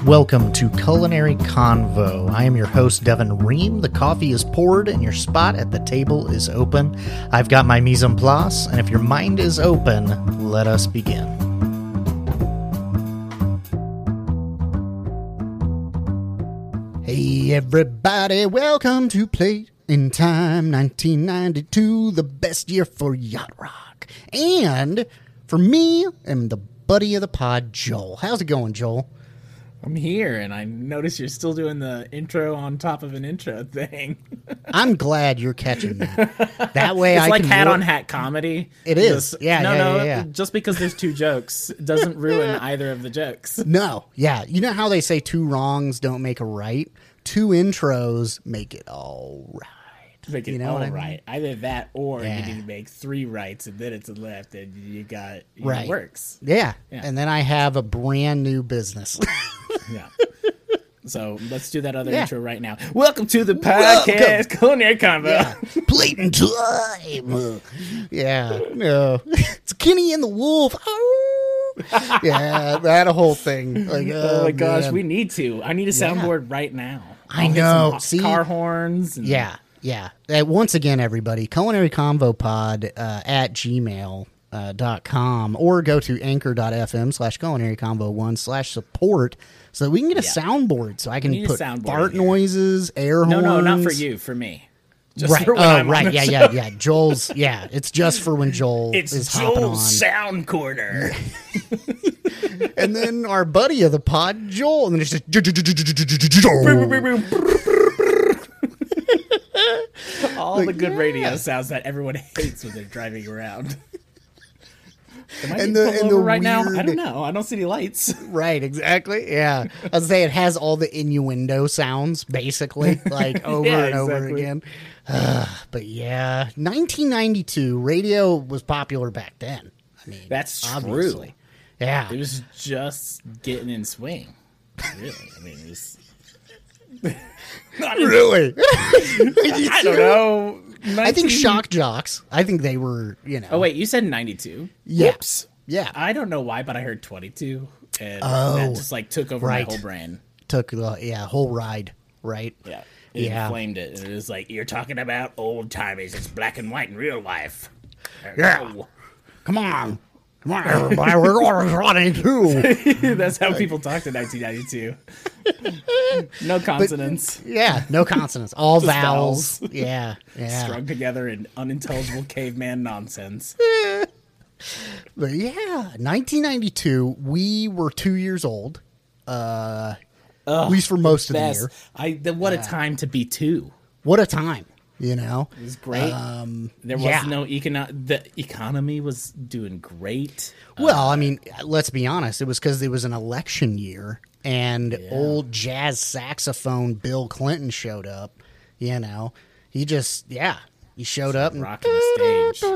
Welcome to Culinary Convo. I am your host, Devin Ream. The coffee is poured and your spot at the table is open. I've got my mise en place, and if your mind is open, let us begin. Hey everybody, welcome to Plate in Time 1992, the best year for yacht rock. And for me, I'm the buddy of the pod, Joel. How's it going, Joel? I'm here, and I notice you're still doing the intro on top of an intro thing. I'm glad you're catching that. That way it's I like can hat-on-hat comedy. It is. Yeah. Just because there's two jokes doesn't ruin either of the jokes. No, yeah. You know how they say two wrongs don't make a right? Two intros make it all right. Make it You know all what I mean? right. Either that or Yeah. you need to make three rights, and then it's a left, and you got Right. It works. Yeah. Yeah. And then I have a brand new business. Yeah. So let's do that other Yeah. intro right now. Welcome to the podcast, Culinary Convo. Yeah. Plate in Time. Yeah. No. It's Kenny and the Wolf. Oh. Yeah, that whole thing. Like, Oh my gosh, man. we need to. I need a soundboard right now. I I'll hit know. some See? car horns. And Yeah. Once again, everybody, Culinary Convo Pod at gmail.com or go to anchor.fm/culinary convo 1/support so that we can get a soundboard so I can need a put soundboard fart in here. noises, air horns. No, not for you, for me. Just Right. for when I'm on the show. Yeah. Joel's, yeah. It's just for when Joel It's is hopping on. Joel's Sound Corner. And then our buddy of the pod, Joel. And then it's just Joel. All the good radio sounds that everyone hates when they're driving around. Am I And getting the- pulled and the over right now? I weird- don't know. I don't see any lights. Right, exactly. Yeah. I was saying it has all the innuendo sounds, basically, like over Yeah, and over exactly. again. But yeah, 1992, radio was popular back then. I mean, That's obviously. true. Yeah. It was just getting in swing. Really. I mean, it was... Really? I don't know. I think 19 shock jocks, I think they were, you know. Oh, wait. You said 92? Yeah. Whoops. Yeah. I don't know why, but I heard 22. And Oh, that just like took over right. my whole brain. Took the whole ride, right? Yeah. It Yeah. inflamed it. And it was like, you're talking about old timers. It's black and white in real life. Yeah. Oh. Come on, everybody, we're going to 22. That's how people talked in 1992. No consonants. Yeah, no consonants, all Just vowels. vowels. Yeah. Strung together in unintelligible caveman nonsense. But yeah, 1992, we were 2 years old, at least for most of the year. What a time to be two. What a time, you know? It was great. There was yeah. no the economy was doing great. Well, I mean, let's be honest. It was because it was an election year, and old jazz saxophone Bill Clinton showed up. You know, he showed up and Rocking the stage.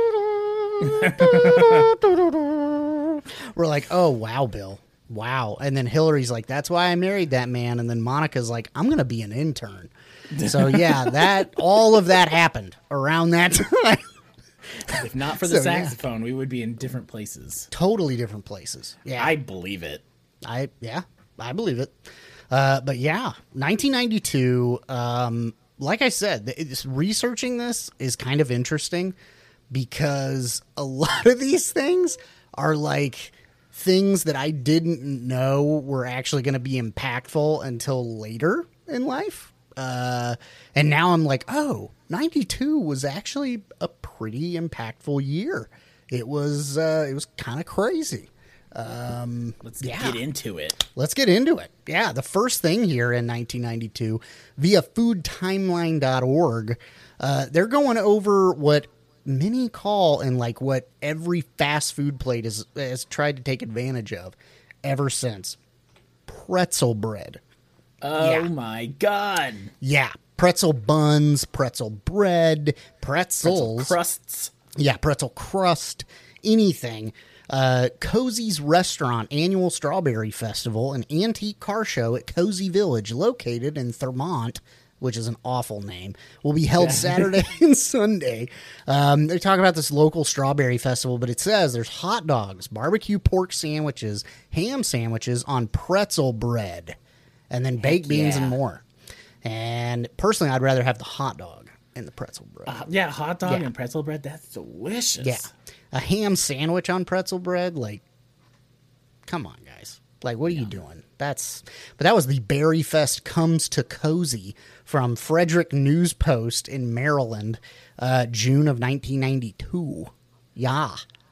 we're like, oh, wow, Bill. Wow. And then Hillary's like, that's why I married that man. And then Monica's like, I'm going to be an intern. So, yeah, all of that happened around that time. If not for the So, yeah. saxophone, we would be in different places. Totally different places. Yeah. I believe it. I believe it. But yeah, 1992, like I said, researching this is kind of interesting because a lot of these things are like things that I didn't know were actually going to be impactful until later in life. And now I'm like, oh, 92 was actually a pretty impactful year. It was kind of crazy. Let's get into it. Let's get into it. Yeah, the first thing here in 1992, via foodtimeline.org, they're going over what many call and like what every fast food plate has tried to take advantage of ever since. Pretzel bread. Oh my God. Yeah, pretzel buns, pretzel bread, pretzels. Crusts. Yeah, pretzel crust, anything. Cozy's Restaurant Annual Strawberry Festival, an antique car show at Cozy Village located in Thurmont, which is an awful name, will be held Saturday and Sunday. They talk about this local strawberry festival, but it says there's hot dogs, barbecue pork sandwiches, ham sandwiches on pretzel bread, and then baked beans and more. And personally, I'd rather have the hot dog and the pretzel bread. Hot dog and pretzel bread, that's delicious. Yeah. A ham sandwich on pretzel bread, like, come on, guys. Like, what are you doing? But that was the Berry Fest Comes to Cozy from Frederick News Post in Maryland, June of 1992. Yeah.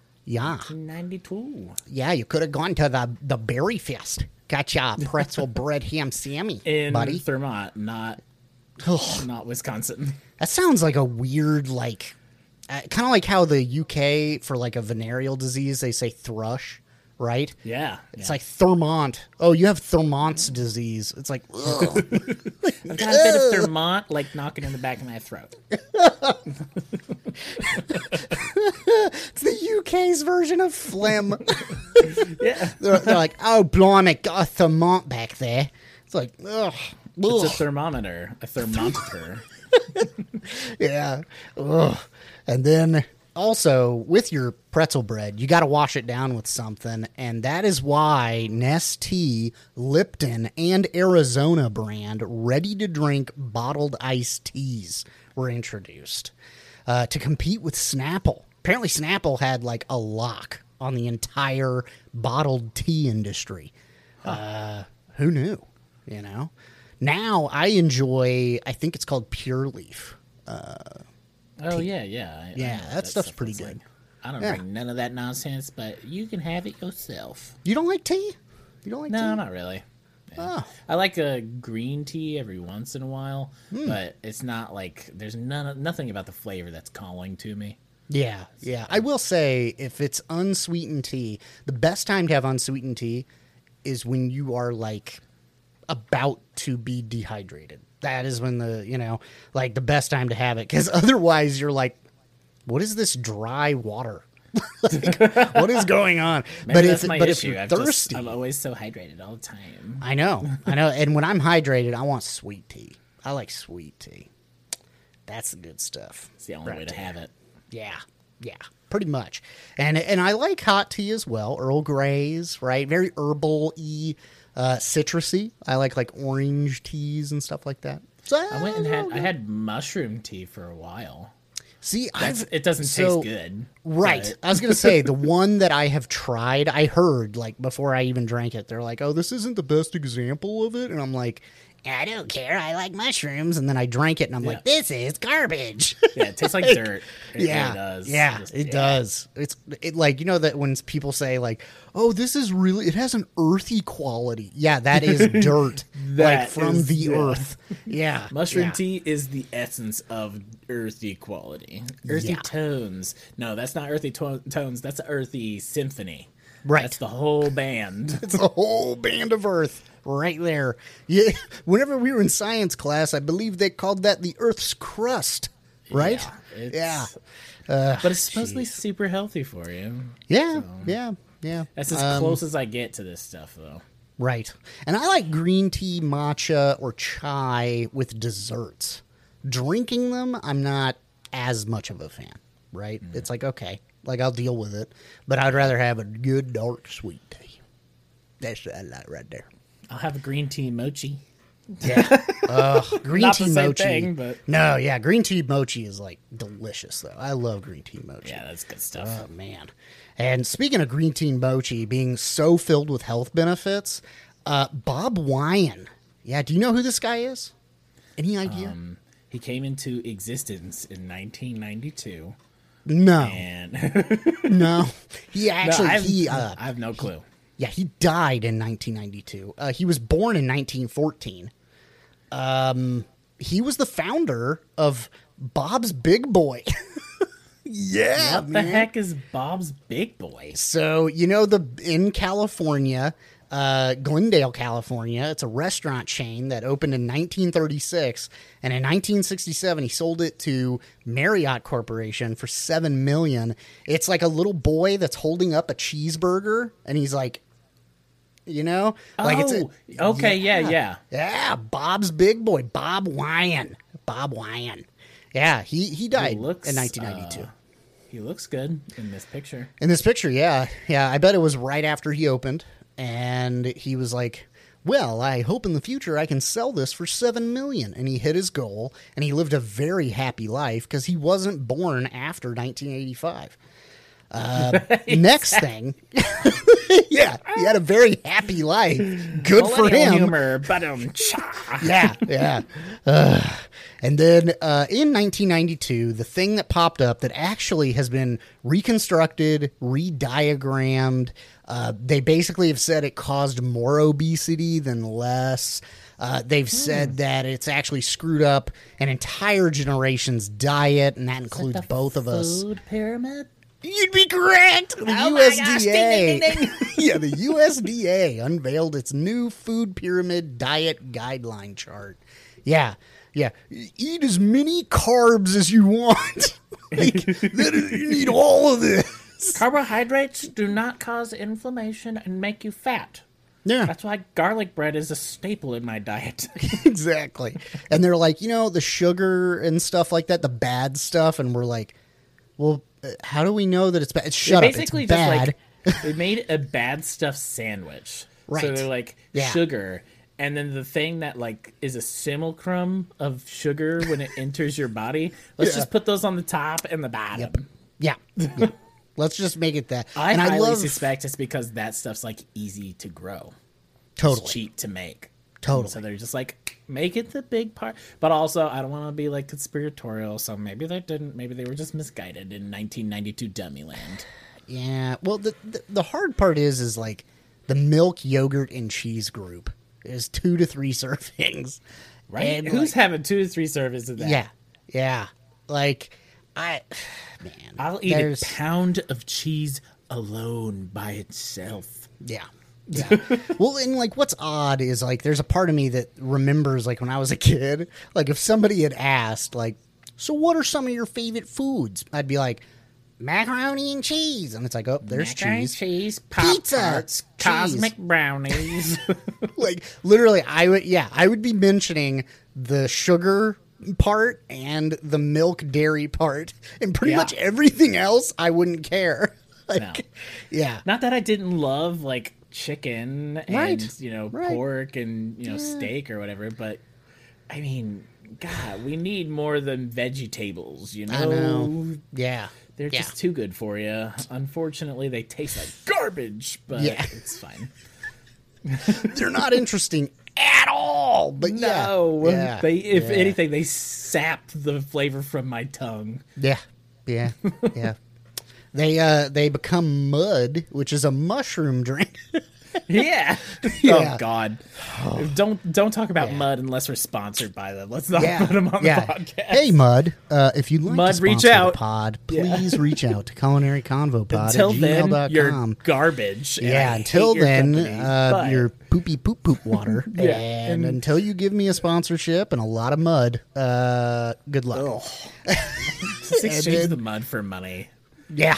1992. Yeah, you could have gone to the Berry Fest. Got ya a pretzel bread ham sammy, in buddy. Vermont, not Wisconsin. That sounds like a weird, like, kind of like how the UK, for like a venereal disease, they say thrush. Right? Yeah. It's like Thermont. Oh, you have Thermont's disease. It's like, ugh. I've got a bit of Thermont, like, knocking in the back of my throat. It's the UK's version of phlegm. Yeah. They're like, oh, blimey, got a Thermont back there. It's like, ugh. It's a thermometer. A thermometer. Yeah. Ugh. And then also, with your pretzel bread, you got to wash it down with something, and that is why Nestea, Lipton, and Arizona brand ready-to-drink bottled iced teas were introduced to compete with Snapple. Apparently, Snapple had, like, a lock on the entire bottled tea industry. Who knew, you know? Now, I enjoy, I think it's called Pure Leaf. Oh, yeah. That stuff's pretty good. Like, I don't drink none of that nonsense, but you can have it yourself. You don't like tea? You don't like tea? No, not really. Yeah. Oh. I like a green tea every once in a while, but it's not like there's nothing about the flavor that's calling to me. Yeah. I will say, if it's unsweetened tea, the best time to have unsweetened tea is when you are, like, about to be dehydrated. That is when the best time to have it. Because otherwise you're like, what is this dry water? Like, what is going on? Maybe that's my issue. If you're thirsty, I'm always so hydrated all the time. I know. And when I'm hydrated, I want sweet tea. I like sweet tea. That's the good stuff. It's the only way to have it. Yeah, pretty much. And I like hot tea as well. Earl Grey's, right? Very herbal-y, citrusy. I like orange teas and stuff like that. So, I had mushroom tea for a while. See, it doesn't taste good. Right. But... I was going to say, the one that I have tried, I heard, like, before I even drank it, they're like, oh, this isn't the best example of it. And I'm like, I don't care. I like mushrooms. And then I drank it, and I'm like, this is garbage. Yeah, it tastes like dirt. It really does. Yeah, it does. It's like, you know that when people say, like, oh, this is really, it has an earthy quality. Yeah, that is dirt. From the earth. Yeah. Mushroom tea is the essence of earthy quality. Earthy tones. No, that's not earthy tones. That's earthy symphony. Right. That's the whole band. It's a whole band of earth right there. Yeah. Whenever we were in science class, I believe they called that the Earth's crust. Right? Yeah. But it's supposedly super healthy for you. Yeah. Yeah. That's as close as I get to this stuff, though. Right. And I like green tea, matcha, or chai with desserts. Drinking them, I'm not as much of a fan, right? It's like, okay, like I'll deal with it, but I'd rather have a good dark sweet tea. That's what I like right there. I'll have a green tea mochi. Yeah. Green Not tea the same mochi. thing, but... No, yeah, green tea mochi is like delicious, though. I love green tea mochi. Yeah, that's good stuff. Oh, man. And speaking of green tea mochi being so filled with health benefits, Bob Wyan. Yeah, do you know who this guy is? Any idea? He came into existence in 1992. No. And No. He actually... I have no clue. Yeah, he died in 1992. He was born in 1914. He was the founder of Bob's Big Boy. Yeah, what the heck is Bob's Big Boy? So, in California, Glendale, California, it's a restaurant chain that opened in 1936. And in 1967, he sold it to Marriott Corporation for $7 million. It's like a little boy that's holding up a cheeseburger, and he's like, You know, okay, yeah. Yeah, Bob's Big Boy, Bob Wyan. Yeah, he died in 1992. He looks good in this picture. In this picture, yeah. I bet it was right after he opened, and he was like, well, I hope in the future I can sell this for $7 million. And he hit his goal, and he lived a very happy life because he wasn't born after 1985. Next thing, yeah, he had a very happy life. Good for him. Humor, yeah. And then in 1992, the thing that popped up that actually has been reconstructed, rediagrammed, they basically have said it caused more obesity than less. They've said that it's actually screwed up an entire generation's diet, and that includes both of us. Food pyramid? You'd be correct. The USDA. Gosh, ding. Yeah, the USDA unveiled its new food pyramid diet guideline chart. Yeah. Eat as many carbs as you want. You need all of this. Carbohydrates do not cause inflammation and make you fat. Yeah. That's why garlic bread is a staple in my diet. Exactly. And they're like, the sugar and stuff like that, the bad stuff. And we're like, well, how do we know that it's bad? Shut up, it's bad. Just like, they made a bad stuff sandwich. Right. So they're like, sugar. And then the thing that like is a simulacrum of sugar when it enters your body, let's just put those on the top and the bottom. Yep. Let's just make it that. I highly suspect it's because that stuff's like easy to grow. Totally. It's cheap to make. Totally. And so they're just like, make it the big part. But also, I don't want to be like conspiratorial, so maybe they didn't. Maybe they were just misguided in 1992 dummy land. Yeah. Well, the hard part is like the milk, yogurt, and cheese group is 2 to 3 servings. Right? And who's having 2 to 3 servings of that? Yeah. Like, I'll eat a pound of cheese alone by itself. Yeah. Well, and like what's odd is like there's a part of me that remembers like when I was a kid, like if somebody had asked like, so what are some of your favorite foods? I'd be like, macaroni and cheese. And it's like, oh, there's macaroni cheese. Pizza. Cosmic brownies. Like literally I would be mentioning the sugar part and the milk dairy part, and pretty much everything else I wouldn't care. Like, yeah. Not that I didn't love like chicken and pork and steak or whatever, but I mean, God, we need more than vegetables, I know. Yeah. They're just too good for you. Unfortunately, they taste like garbage, but it's fine. They're not interesting at all. But if anything, they sapped the flavor from my tongue. Yeah. They become mud, which is a mushroom drink. Yeah. Oh God. Don't talk about Mud unless we're sponsored by them. Let's not put them on the podcast. Hey Mud, if you'd like to sponsor reach out. the pod, please reach out to culinaryconvopod until at then, gmail.com. you're garbage. Yeah, until then, you're poopy poop water. And until you give me a sponsorship and a lot of mud, good luck. Just exchange the mud for money. Yeah.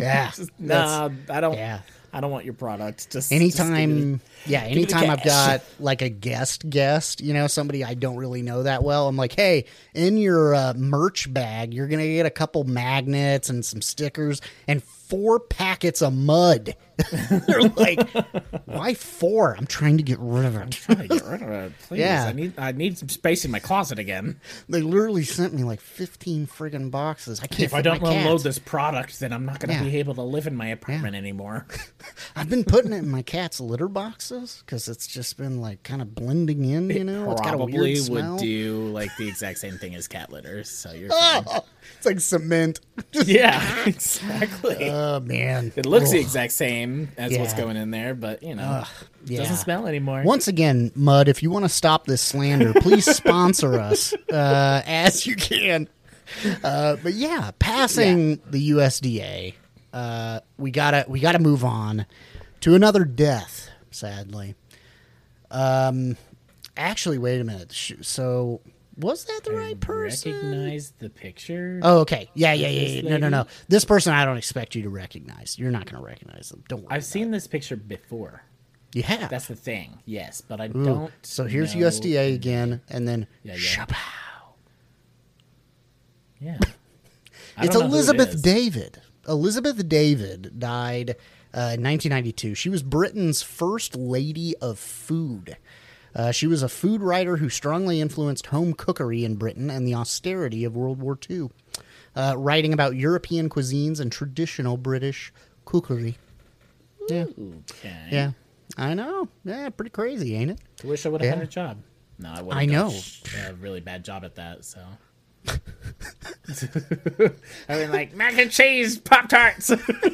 I don't. Yeah. I don't want your product. Anytime I've got like a guest, somebody I don't really know that well, I'm like, hey, in your merch bag, you're going to get a couple magnets and some stickers and 4 packets of mud. They're like, why 4? I'm trying to get rid of it. I'm trying to get rid of it. Please. Yeah. I need some space in my closet again. They literally sent me like 15 friggin' boxes. I can't. If I don't unload this product, then I'm not going to be able to live in my apartment anymore. I've been putting it in my cat's litter boxes because it's just been like kind of blending in. It's got a weird smell. Would do like the exact same thing as cat litter. So you're fine. It's like cement. Yeah, exactly. Oh man, it looks the exact same as what's going in there, but it doesn't smell anymore. Once again, Mud, if you want to stop this slander, please sponsor us as you can. But yeah, passing the USDA, we gotta move on to another death. Sadly, actually, wait a minute. So. Was that the right person? Recognize the picture? Oh, okay. Yeah. No. This person I don't expect you to recognize. You're not going to recognize them. Don't worry. I've seen this picture before. You have. That's the thing. Yes, but I don't. So here's know. USDA again, and then Yeah. Shapow. Yeah. It's Elizabeth David. Elizabeth David died in 1992. She was Britain's first lady of food. She was a food writer who strongly influenced home cookery in Britain and the austerity of World War II, writing about European cuisines and traditional British cookery. Yeah. Okay. Yeah. I know. Yeah, pretty crazy, ain't it? I wish I would have had a job. No, I would have. I know. A really bad job at that, so. I mean, like, mac and cheese Pop-Tarts.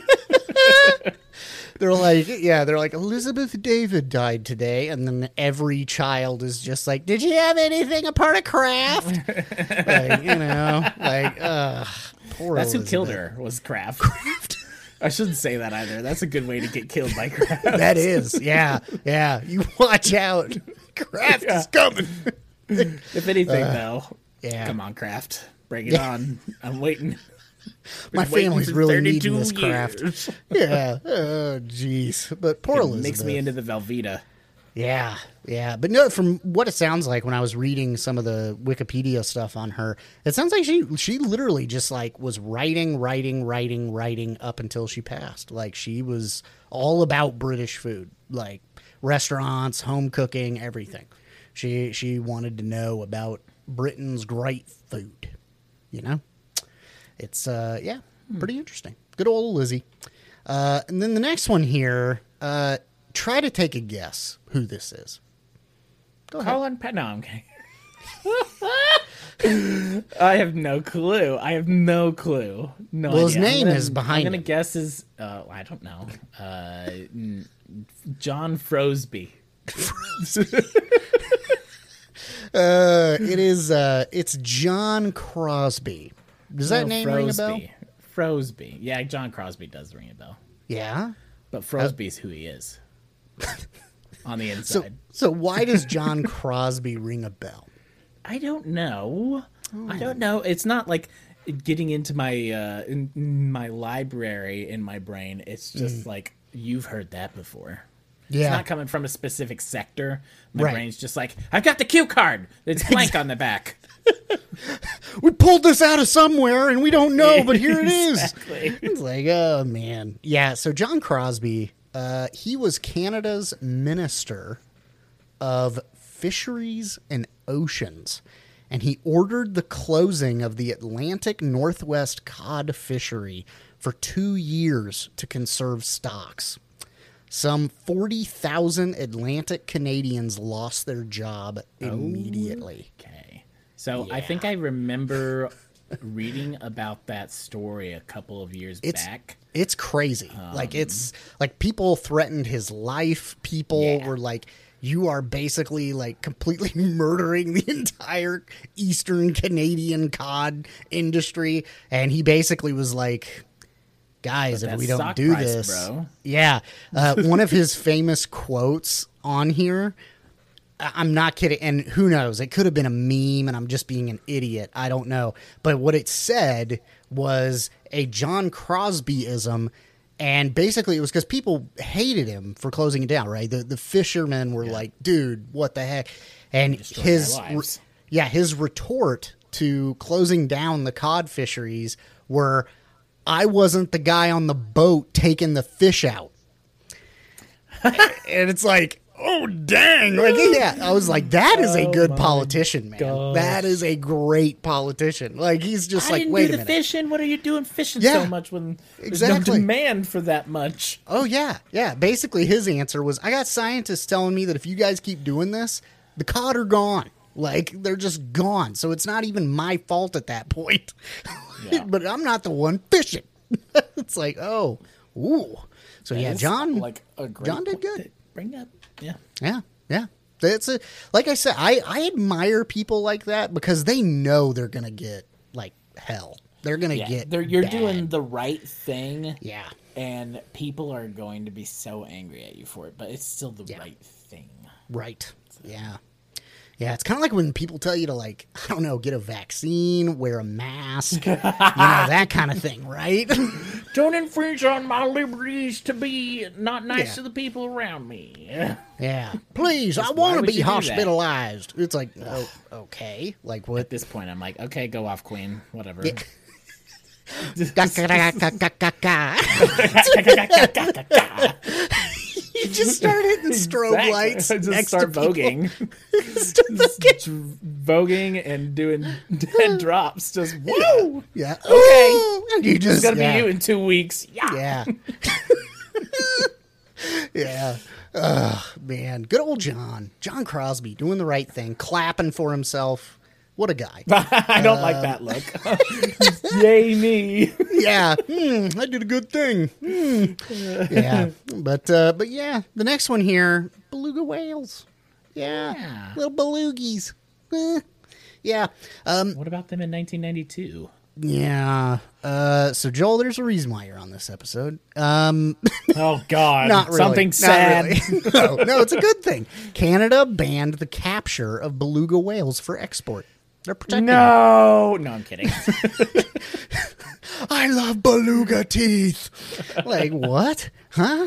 They're like, Elizabeth David died today, and then every child is just like, did you have anything a part of Kraft? Poor That's Elizabeth. who killed her, was Kraft. I shouldn't say that either. That's a good way to get killed by Kraft. That is, yeah. You watch out. Kraft is coming. If anything, though, yeah. come on, Kraft. Bring it on. I'm waiting. My family's really needing this Kraft. Yeah. Oh, jeez. But poor Elizabeth. Makes me into the Velveeta. Yeah. But no, from what it sounds like when I was reading some of the Wikipedia stuff on her, it sounds like she literally just like was writing up until she passed. Like she was all about British food, like restaurants, home cooking, everything. She wanted to know about Britain's great food, you know? It's, pretty interesting. Good old Lizzie. And then the next one here, try to take a guess who this is. Go ahead. Colin Pat. No, I'm kidding. I have no clue. No Well, idea. his name is behind I'm going him. to guess is, I don't know. John Frosby. It's John Crosby. Does that name ring a bell? Frosby. Yeah, John Crosby does ring a bell. Yeah. But Frosby's who he is. On the inside. So why does John Crosby ring a bell? I don't know. I don't know. It's not like getting into my in my library in my brain. It's just like you've heard that before. Yeah. It's not coming from a specific sector. My Right. brain's just like, I've got the cue card. It's blank on the back. We pulled this out of somewhere and we don't know, but here it is. Exactly. It's like, oh man. Yeah, so John Crosby, he was Canada's Minister of Fisheries and Oceans, and he ordered the closing of the Atlantic Northwest cod fishery for 2 years to conserve stocks. Some 40,000 Atlantic Canadians lost their job immediately. Okay. So I think I remember reading about that story a couple of years back. It's crazy. It's like people threatened his life. People were like, you are basically like completely murdering the entire Eastern Canadian cod industry. And he basically was like, guys, if we don't do this, bro. Yeah. One of his famous quotes on here, I'm not kidding, and who knows, it could have been a meme and I'm just being an idiot, I don't know, but what it said was a John Crosbyism, and basically it was because people hated him for closing it down, right? The fishermen were like, dude, what the heck? And his retort to closing down the cod fisheries were, I wasn't the guy on the boat taking the fish out. And it's like, oh, dang. Like, yeah, I was like, that is a good politician, man. gosh. That is a great politician. Like, he's just I like, didn't wait do a the minute. fishing. What are you doing fishing Yeah, so much when there's exactly. no demand for that much? Oh, yeah. Yeah. Basically, his answer was, I got scientists telling me that if you guys keep doing this, the cod are gone. Like, they're just gone. So it's not even my fault at that point. Yeah. But I'm not the one fishing. It's like, oh, ooh. So, yeah, It's John, like a great John did point good. to bring up. Yeah. Yeah, yeah. That's a, like I said, I admire people like that because they know they're gonna get like hell. They're gonna get. You're bad. doing the right thing. Yeah, And people are going to be so angry at you for it, but it's still the right thing. right. Yeah, Yeah, it's kind of like when people tell you to, like, I don't know, get a vaccine, wear a mask, that kind of thing, right? Don't infringe on my liberties to be not nice to the people around me. Yeah. Please, I want to be hospitalized. It's like, oh, okay. Like, what? At this point, I'm like, okay, go off, Queen. Whatever. Yeah. You just start hitting strobe lights. Just start voguing. Voguing and doing dead drops. Just woo! Yeah. Okay. You just, it's going to be you in 2 weeks. Yeah. Yeah. Oh, man. Good old John. John Crosby doing the right thing, clapping for himself. What a guy. I don't like that look. Yay me. Yeah. I did a good thing. Yeah. But yeah, the next one here, beluga whales. Yeah. Little belugies. Yeah. What about them in 1992? Yeah. So Joel, there's a reason why you're on this episode. Oh God. Not really. Something sad. Not really. No, it's a good thing. Canada banned the capture of beluga whales for export. They're protecting them. No, I'm kidding. I love beluga teeth. Like, what? Huh?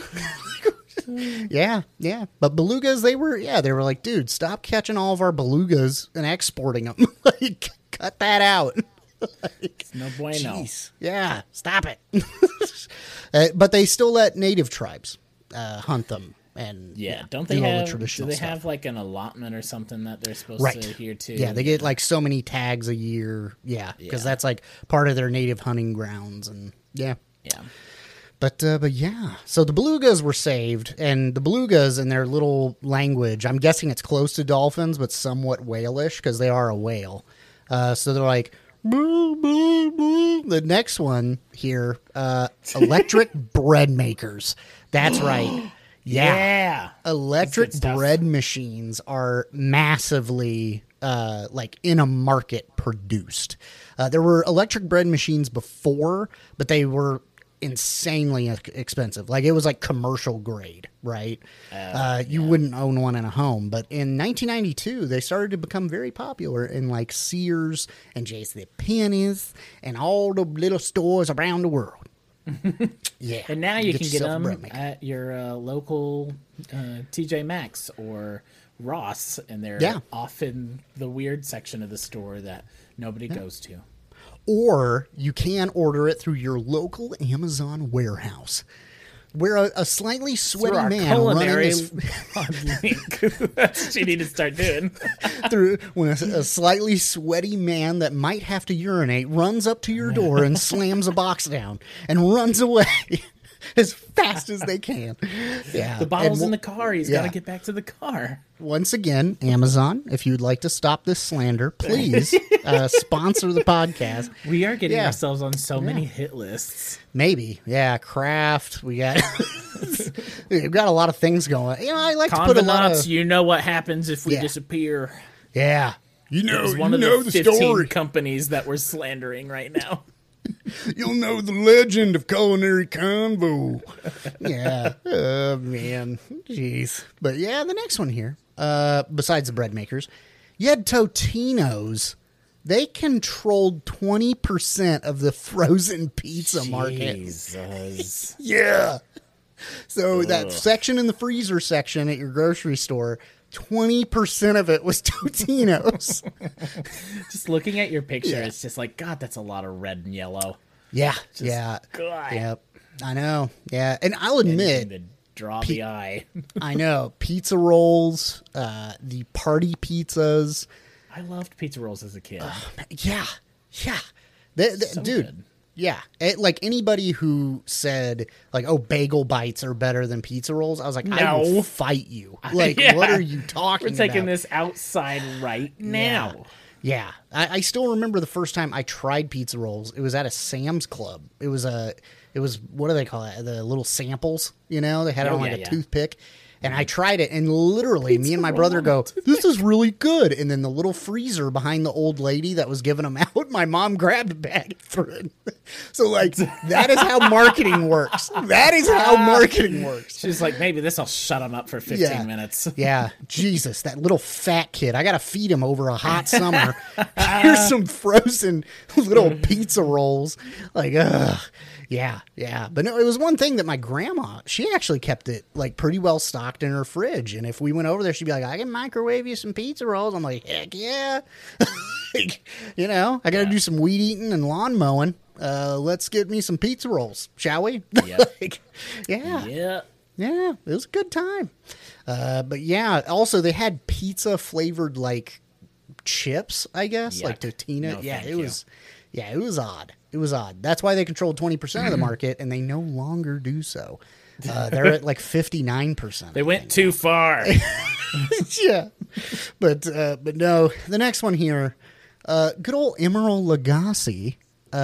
Yeah. But belugas, they were like, dude, stop catching all of our belugas and exporting them. Like, cut that out. Like, no bueno. Geez. Yeah, stop it. But they still let native tribes hunt them. And don't they have? Do they have like an allotment or something that they're supposed to adhere to? Yeah, they get like so many tags a year. Yeah, because that's like part of their native hunting grounds, and yeah. But yeah, so the belugas were saved, and the belugas in their little language, I'm guessing it's close to dolphins, but somewhat whalish because they are a whale. So they're like, boo, boo, boo. The next one here, electric bread makers. That's right. Yeah. Electric bread machines are massively like in a market produced. There were electric bread machines before, but they were insanely expensive. Like it was like commercial grade, right? You wouldn't own one in a home. But in 1992, they started to become very popular in like Sears and J.C. Penney's and all the little stores around the world. Yeah, and now you can get them at your local TJ Maxx or Ross, and they're off in the weird section of the store that nobody goes to. Or you can order it through your local Amazon warehouse, where a slightly sweaty man culinary link. That's what you need to start doing. When a slightly sweaty man that might have to urinate runs up to your door and slams a box down and runs away as fast as they can. Yeah, the bottle's in the car. He's got to get back to the car. Once again, Amazon, if you'd like to stop this slander, please sponsor the podcast. We are getting ourselves on so many hit lists. Maybe. Yeah, Kraft. We've got a lot of things going. You know, I like to put a lot of... You know what happens if we disappear. Yeah. You know the 15 story. Companies that we're slandering right now. You'll know the legend of Culinary Convo. Yeah. Oh, man. Jeez. But yeah, the next one here, besides the bread makers, you had Totino's. They controlled 20% of the frozen pizza market. Yeah. So that section in the freezer section at your grocery store, 20% of it was Totino's. Just looking at your picture, it's just like, God, that's a lot of red and yellow. Yeah. God. Yep. I know. Yeah. And I'll admit, draw the eye. I know. Pizza rolls, the party pizzas. I loved pizza rolls as a kid. Yeah. Dude. Good. Yeah. Like anybody who said like, oh, bagel bites are better than pizza rolls. I was like, I will fight you. Like, what are you talking about? We're taking this outside right now. Yeah. I still remember the first time I tried pizza rolls. It was at a Sam's Club. It was what do they call it? The little samples, you know, they had it on like a toothpick. And I tried it, and literally, me and my brother go, "This is really good." And then the little freezer behind the old lady that was giving them out, my mom grabbed a bag and threw it. So, like, that is how marketing works. That is how marketing works. She's like, maybe this will shut him up for 15 minutes. Yeah, Jesus, that little fat kid. I got to feed him over a hot summer. Here's some frozen little pizza rolls. Like, ugh. Yeah. But no, it was one thing that my grandma, she actually kept it like pretty well stocked in her fridge. And if we went over there, she'd be like, I can microwave you some pizza rolls. I'm like, heck yeah. Like, you know, I got to do some weed eating and lawn mowing. Let's get me some pizza rolls, shall we? Yep. Like, yeah. Yeah. Yeah, it was a good time. But yeah, also they had pizza flavored like chips, I guess, like Totino. No, yeah, thank it you. was. Yeah, it was odd. It was odd. That's why they controlled 20% of the market, and they no longer do so. They're at like 59%. They went too far. Yeah, but no. The next one here, good old Emeril Lagasse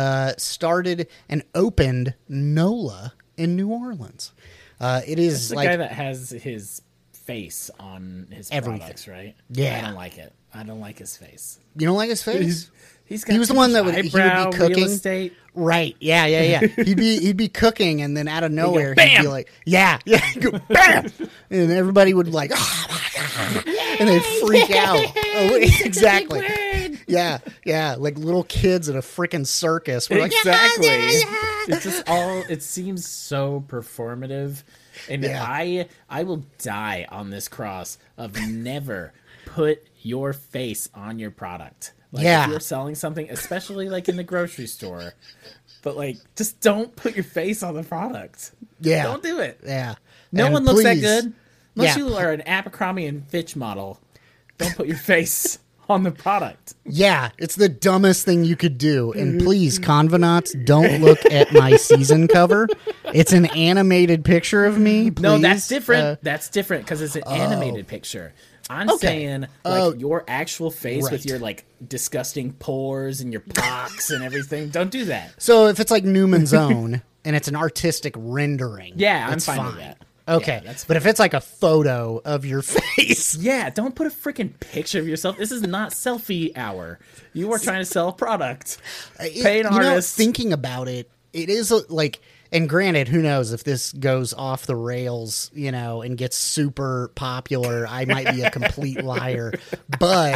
started and opened NOLA in New Orleans. It is It's the like guy that has his face on his products, right? Yeah. I don't like it. I don't like his face. you don't like his face. He's got He was the too one much that he would be eyebrow cooking. real estate. Right. Yeah. He'd be cooking, and then out of nowhere, he'd bam! be like, he'd go, bam! And everybody would like, oh my God. And they'd freak out. Oh, exactly. Yeah. Like little kids at a freaking circus. We're like, Exactly. yeah. It's just all. It seems so performative, and Yeah. I will die on this cross of never put your face on your product. Like, Yeah. if you're selling something, especially like in the grocery store, but like just don't put your face on the product. Yeah. Don't do it. Yeah. No And one looks that please- good unless Yeah. you are an Abercrombie and Fitch model. Don't put your face on the product. Yeah, it's the dumbest thing you could do. And please, Convenants, don't look at my season cover. It's an animated picture of me. Please. No, that's different. That's different because it's an animated picture. I'm Okay. saying like your actual face with Right. your like disgusting pores and your pox and everything. Don't do that. So if it's like Newman's Own and it's an artistic rendering, Yeah, I'm it's fine with that. Okay, Yeah, that's but if it's like a photo of your face, Yeah, don't put a freaking picture of yourself. This is not selfie hour. You are trying to sell a product. Pay an artist. thinking about it, it is like, and granted, who knows if this goes off the rails, and gets super popular, I might be a complete liar, but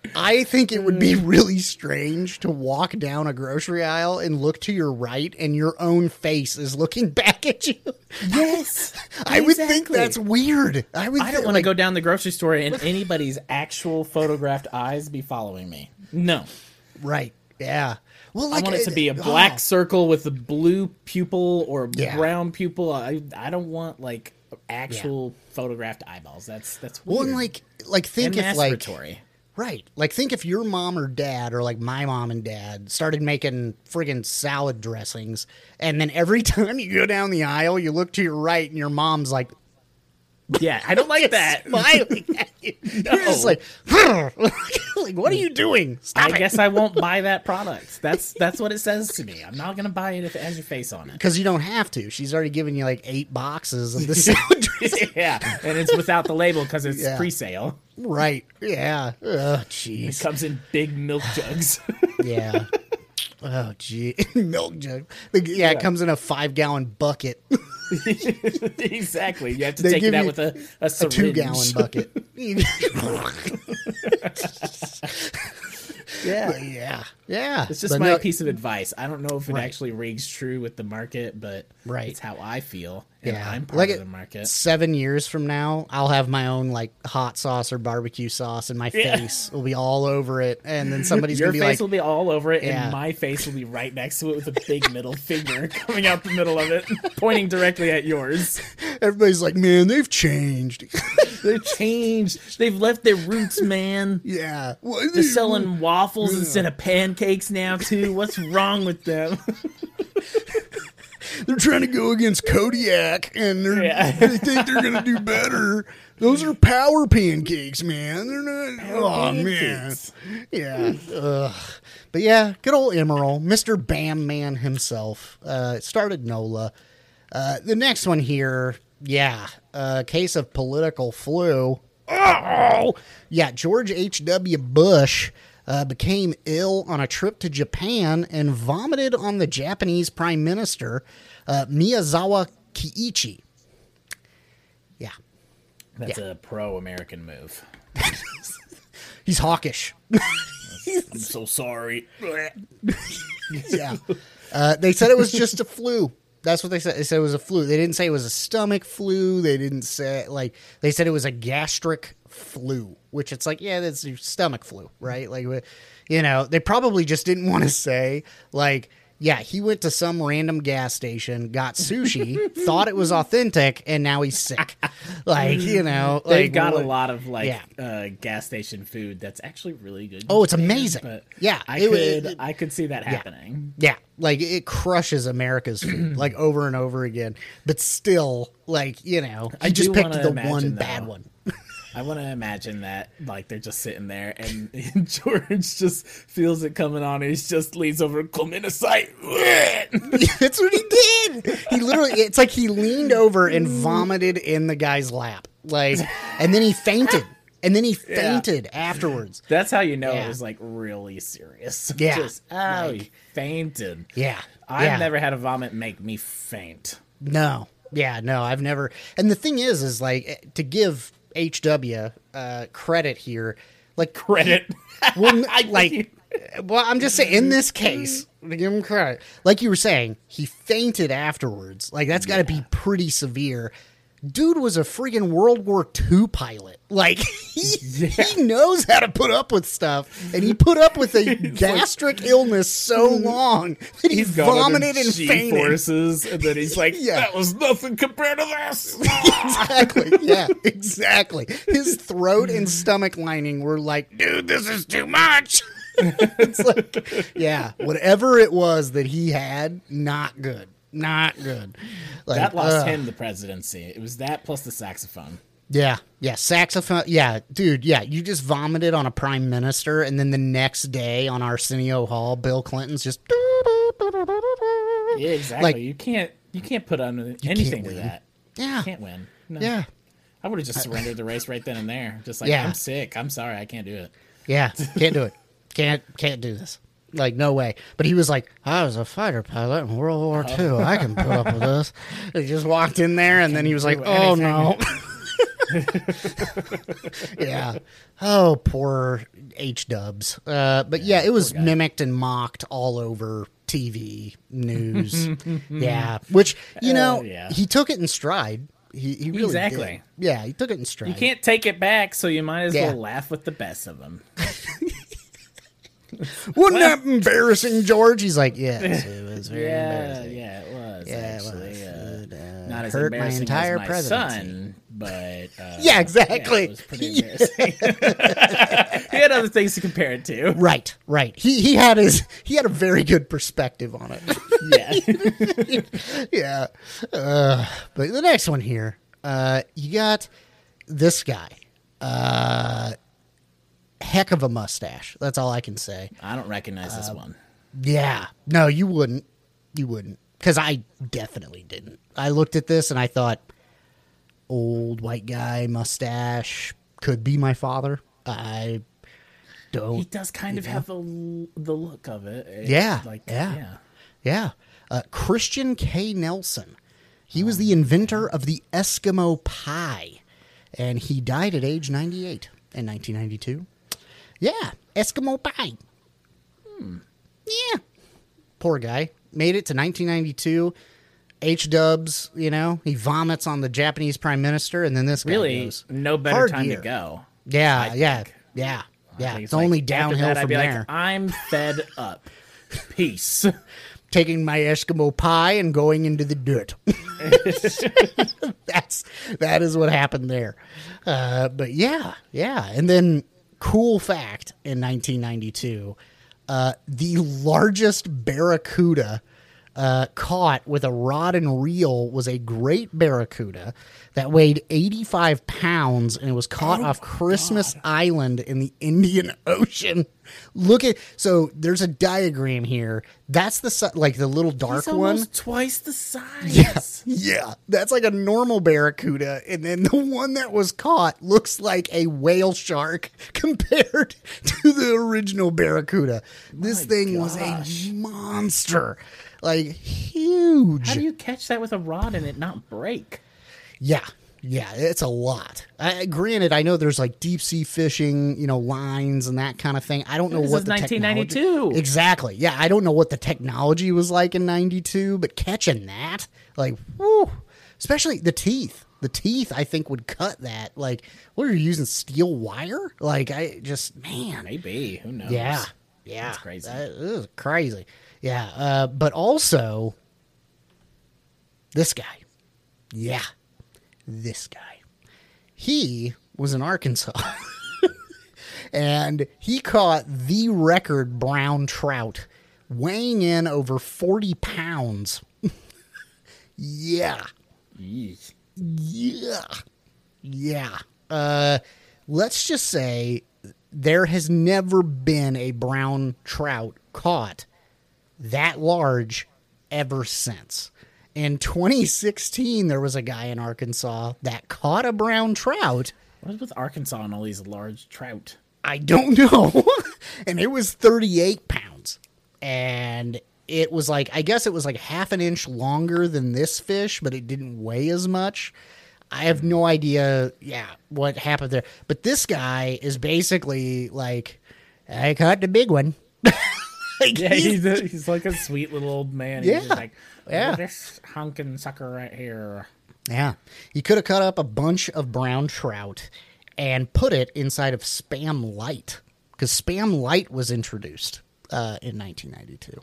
I think it would be really strange to walk down a grocery aisle and look to your right and your own face is looking back at you. Yes, I would think exactly. that's weird. I don't want to go down the grocery store and anybody's actual photographed eyes be following me. No. Right. Yeah. Well, I want it to be a black circle with a blue pupil or a Yeah. brown pupil. I don't want like actual photographed eyeballs. That's weird. Well, and like think and if like masturbatory. right, like think if your mom or dad or like my mom and dad started making friggin' salad dressings, and then every time you go down the aisle, you look to your right and your mom's like Yeah, I don't like that. smiling at you. You're just like, like, what are you doing? Stop I it. guess I won't buy that product. That's what it says to me. I'm not gonna buy it if it has your face on it. Because you don't have to. She's already given you like 8 boxes of the salad dressing. Yeah, and it's without the label because it's Yeah. pre-sale. Right. Yeah. Oh, It jeez. comes in big milk jugs. Yeah. Oh, gee. Milk jug. Yeah, it comes in a 5-gallon bucket. Exactly. You have to They take give it out you with a A syringe. 2-gallon bucket. Yeah. Yeah. It's just But my no- piece of advice. I don't know if it Right. actually rings true with the market, but Right. it's how I feel, and Yeah. I'm part Like of it- the market. 7 years from now, I'll have my own like hot sauce or barbecue sauce, and my Yeah. face will be all over it. And then somebody's Your gonna be face like, will be all over it, Yeah. and my face will be right next to it with a big middle finger coming out the middle of it, pointing directly at yours. everybody's like, man, they've changed. They've changed. They've left their roots, man. Yeah. They're selling waffles instead of pancakes now, too. What's wrong with them? They're trying to go against Kodiak, and Yeah. they think they're going to do better. Those are power pancakes, man. They're not. Oh, man. pancakes. Yeah. Ugh. But yeah, good old Emeril, Mr. Bam Man himself, started NOLA. The next one here, Yeah, case of political flu. Oh! Yeah, George H.W. Bush became ill on a trip to Japan and vomited on the Japanese Prime Minister, Miyazawa Kiichi. Yeah. That's a pro-American move. He's hawkish. I'm so sorry. Yeah. They said it was just a flu. That's what they said. They said it was a flu. They didn't say it was a stomach flu. They didn't say, like, they said it was a gastric flu, which it's like, yeah, that's your stomach flu, right? Like, you know, they probably just didn't want to say, like, yeah, he went to some random gas station, got sushi, thought it was authentic, and now he's sick. Like, you know. They've like, got a lot of, like, gas station food that's actually really good. Oh, it's amazing. But yeah. I could see that happening. Yeah. Like, it crushes America's food, like, over and over again. But still, like, you know, I just picked the one bad one. I want to imagine that, like, they're just sitting there, and George just feels it coming on, and he just leans over, come in a sight. That's what he did. He literally, it's like he leaned over and vomited in the guy's lap. Like, and then he fainted. And then he fainted afterwards. That's how you know it was, like, really serious. Yeah. Just, he fainted. Yeah. I've never had a vomit make me faint. No. Yeah, no, I've never. And the thing is like, to give HW credit here, like credit. Well, I'm just saying, in this case, to give him credit, like you were saying, he fainted afterwards. Like, that's got to be pretty severe. Dude was a freaking World War II pilot. Like, he knows how to put up with stuff, and he put up with a gastric illness so long that he vomited and fainted. Forces, and then he's like, that was nothing compared to this. Exactly. Yeah, exactly. His throat and stomach lining were like, dude, this is too much. It's like, yeah, whatever it was that he had, not good. Not good. Like, that lost him the presidency. It was that plus the saxophone. Yeah. Yeah. Saxophone. Yeah. Dude. Yeah. You just vomited on a prime minister. And then the next day on Arsenio Hall, Bill Clinton's just. Yeah, exactly. Like, you can't put on anything to that. Yeah. You can't win. No. Yeah. I would have just surrendered the race right then and there. Just like, I'm sick. I'm sorry. I can't do it. Yeah. Can't do it. Can't do this. Like, no way. But he was like, I was a fighter pilot in World War II. I can put up with this. He just walked in there, and then he was like, oh, no. Yeah. Oh, poor H-dubs. But yeah, it was mimicked and mocked all over TV, news. Yeah. Which, you know, he took it in stride. He really did. Yeah, he took it in stride. You can't take it back, so you might as well laugh with the best of them. Wasn't that embarrassing, George? He's like, yes, it was very embarrassing. Yeah, it was. Yeah, actually. It was. Not as hurt my entire as my presidency. Son, but yeah, exactly. Yeah, it was pretty embarrassing. He had other things to compare it to. Right. He had a very good perspective on it. Yeah. But the next one here, you got this guy. Heck of a mustache. That's all I can say. I don't recognize this one. Yeah. No, you wouldn't. You wouldn't. Because I definitely didn't. I looked at this and I thought, old white guy, mustache, could be my father. I don't. He does kind of have the look of it. It's Yeah. Christian K. Nelson. He was the inventor of the Eskimo pie. And he died at age 98 in 1992. Yeah, Eskimo pie. Yeah. Poor guy. Made it to 1992. H-dubs, you know, he vomits on the Japanese prime minister, and then this guy goes. No better time to go. Yeah. It's only downhill from there. Like, I'm fed up. Peace. Taking my Eskimo pie and going into the dirt. That is what happened there. But yeah. And then, cool fact, in 1992, the largest barracuda caught with a rod and reel was a great barracuda that weighed 85 pounds, and it was caught off Christmas Island in the Indian Ocean. So there's a diagram here. That's the little dark He's one. Almost twice the size. Yeah, that's like a normal barracuda, and then the one that was caught looks like a whale shark compared to the original barracuda. This thing was a monster. Like, huge. How do you catch that with a rod and it not break? Yeah, it's a lot. Granted, I know there's like deep sea fishing, lines and that kind of thing. I don't know what the 1992. Technology... Exactly. Yeah, I don't know what the technology was like in 92, but catching that, like, whew, especially the teeth. The teeth, I think, would cut that. Like, what are you using, steel wire? Like, man. Maybe. Who knows? Yeah. That's crazy. It was crazy. Yeah, but also, this guy. Yeah, this guy. He was in Arkansas, and he caught the record brown trout, weighing in over 40 pounds. Yeah. Yeesh. Yeah. Let's just say there has never been a brown trout caught that large ever since. In 2016, there was a guy in Arkansas that caught a brown trout. What is with Arkansas and all these large trout? I don't know. And it was 38 pounds. And it was like, I guess it was like half an inch longer than this fish, but it didn't weigh as much. I have no idea, what happened there. But this guy is basically like, I caught the big one. Like, he's like a sweet little old man. Yeah. He's just like, this hunkin' sucker right here. Yeah. He could have cut up a bunch of brown trout and put it inside of Spam Light, because Spam Light was introduced in 1992.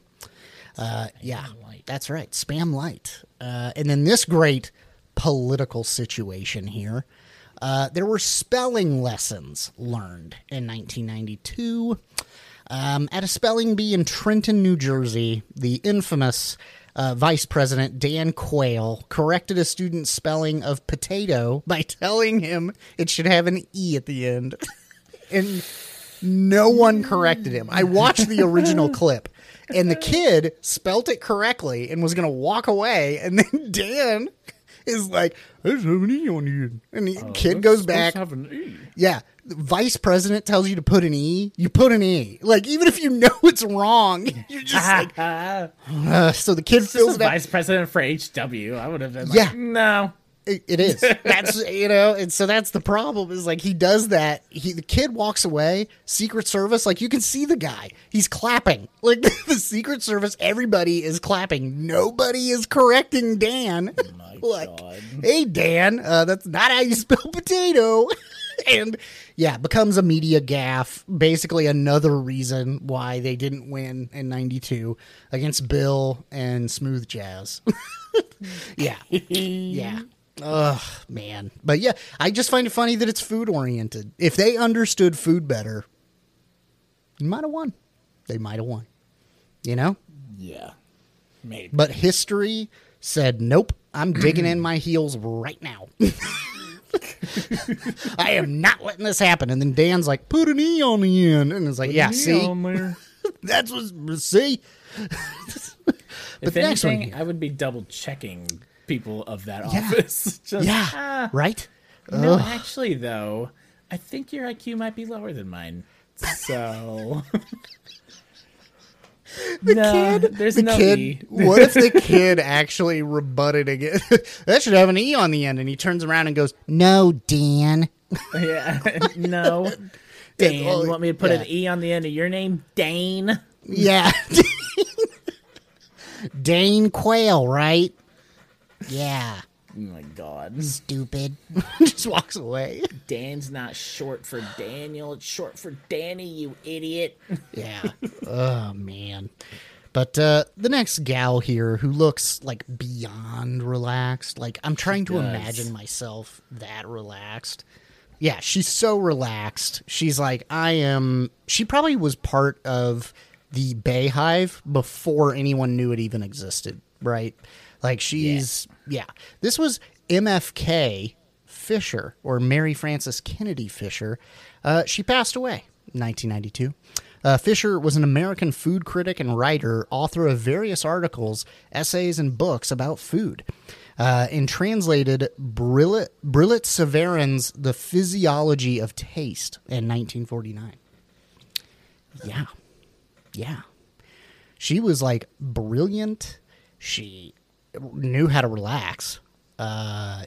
Light. That's right. Spam Light. And then this great political situation here. There were spelling lessons learned in 1992. At a spelling bee in Trenton, New Jersey, the infamous Vice President Dan Quayle corrected a student's spelling of potato by telling him it should have an E at the end. And no one corrected him. I watched the original clip, and the kid spelt it correctly and was going to walk away, and then Dan is like, there's an E on you. And the kid goes back. Have an E. Yeah. The vice president tells you to put an E, you put an E. Like, even if you know it's wrong, you're just like, so the kid fills it out. Vice president for HW. I would have been like, no. It is. That's, and so that's the problem is like he does that. The kid walks away, Secret Service, like you can see the guy. He's clapping. Like the Secret Service, everybody is clapping. Nobody is correcting Dan. Oh my God. Hey, Dan, that's not how you spell potato. And becomes a media gaffe. Basically another reason why they didn't win in 92 against Bill and Smooth Jazz. Yeah. Ugh, man. But yeah, I just find it funny that it's food oriented. If they understood food better, you might have won. They might have won. Yeah. Maybe. But history said, nope, I'm digging in my heels right now. I am not letting this happen. And then Dan's like, put an E on the end. And it's like, see? That's what, see? If anything, I would be double checking people of that office. Right? No, actually, though, I think your IQ might be lower than mine. So... there's no E. What if the kid actually rebutted again? That should have an E on the end. And he turns around and goes, no, Dan. Yeah, no. Dan, you want me to put an E on the end of your name? Dane? Yeah. Dane Quayle, right? Yeah. Oh my God. Stupid. Just walks away. Dan's not short for Daniel. It's short for Danny, you idiot. Yeah. Oh, man. But the next gal here who looks like beyond relaxed. Like, I'm trying to imagine myself that relaxed. Yeah, she's so relaxed. She's like, she probably was part of the Bay Hive before anyone knew it even existed, right? Like she's, yeah. This was MFK Fisher, or Mary Frances Kennedy Fisher. She passed away in 1992. Fisher was an American food critic and writer, author of various articles, essays, and books about food, and translated Brillat Savarin's The Physiology of Taste in 1949. Yeah. Yeah. She was, like, brilliant. She knew how to relax. Yeah.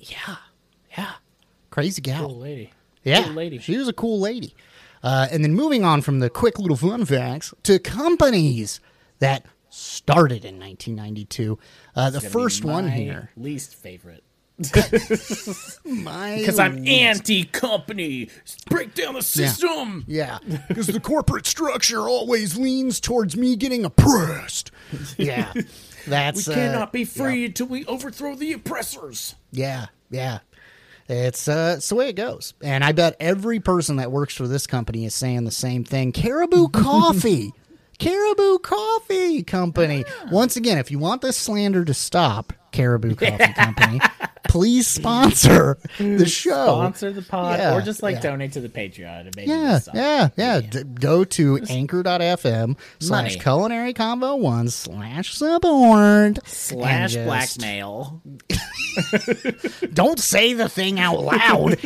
Crazy gal. Cool lady. Yeah. Cool lady. She was a cool lady. And then moving on from the quick little fun facts to companies that started in 1992. The first one here. Least favorite. Because I'm anti-company. Break down the system. Yeah. Because the corporate structure always leans towards me getting oppressed. Yeah. That's we cannot be free until we overthrow the oppressors. Yeah. It's the way it goes. And I bet every person that works for this company is saying the same thing. Caribou Coffee. Caribou Coffee Company. Once again, if you want this slander to stop, Caribou Coffee Company, please sponsor the show. Sponsor the pod, or just donate to the Patreon. And maybe go to anchor.fm/culinary combo 1/support/ blackmail. Don't say the thing out loud.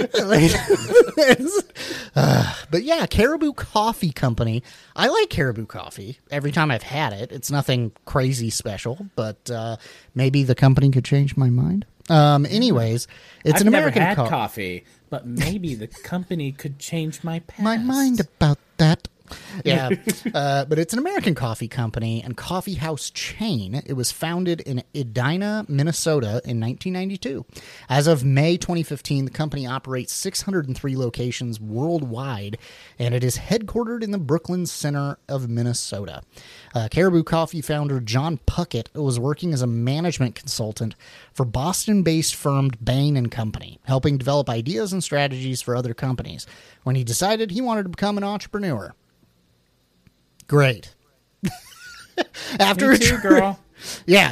But yeah, Caribou Coffee Company. I like Caribou Coffee. Every time I've had it, it's nothing crazy special, but maybe the company could change my mind. Anyways, it's an American never had coffee, but maybe the company could change my mind about that. Yeah, but it's an American coffee company and coffee house chain. It was founded in Edina, Minnesota in 1992. As of May 2015, the company operates 603 locations worldwide, and it is headquartered in the Brooklyn center of Minnesota. Caribou Coffee founder John Puckett was working as a management consultant for Boston-based firm Bain & Company, helping develop ideas and strategies for other companies, when he decided he wanted to become an entrepreneur. Great. After Me too, girl. Yeah.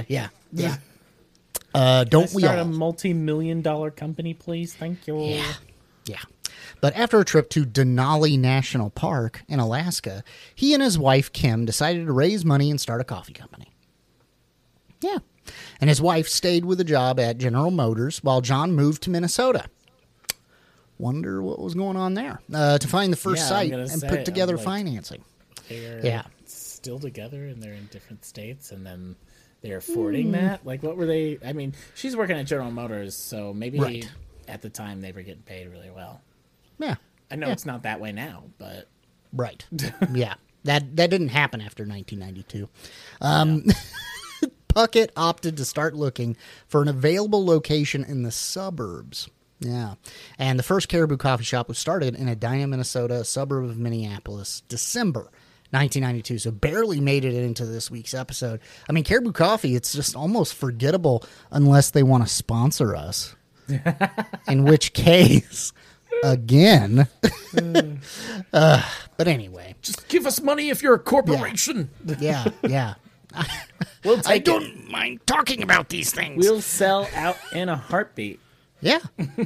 Don't we start all? A multi-million-dollar company, please? Thank you. Yeah. But after a trip to Denali National Park in Alaska, he and his wife, Kim, decided to raise money and start a coffee company. Yeah. And his wife stayed with a job at General Motors while John moved to Minnesota. Wonder what was going on there. To find the first site and put together financing. They're still together and they're in different states, and then they're affording that. Like, what were they? I mean, she's working at General Motors, so maybe at the time they were getting paid really well. Yeah, I know it's not that way now, but right. Yeah, that didn't happen after 1992. Puckett opted to start looking for an available location in the suburbs. Yeah, and the first Caribou Coffee Shop was started in Edina, Minnesota, a suburb of Minneapolis, December 1992, so barely made it into this week's episode. I mean, Caribou Coffee, it's just almost forgettable unless they want to sponsor us. In which case, again. But anyway. Just give us money if you're a corporation. Yeah. I don't mind talking about these things. We'll sell out in a heartbeat. Yeah.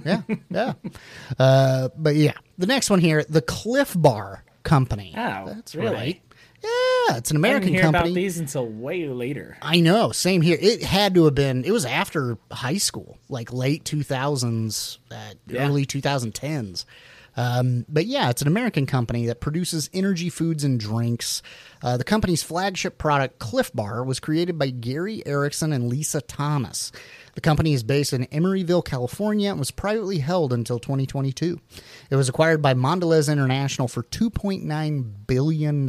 But yeah, the next one here, the Cliff Bar Company. Oh, that's really? Right. Yeah, it's an American I didn't hear company. about these until way later. I know, same here. It had to have been. It was after high school, like late 2000s, early 2010s. But yeah, it's an American company that produces energy foods and drinks. The company's flagship product, Cliff Bar, was created by Gary Erickson and Lisa Thomas. The company is based in Emeryville, California, and was privately held until 2022. It was acquired by Mondelez International for $2.9 billion.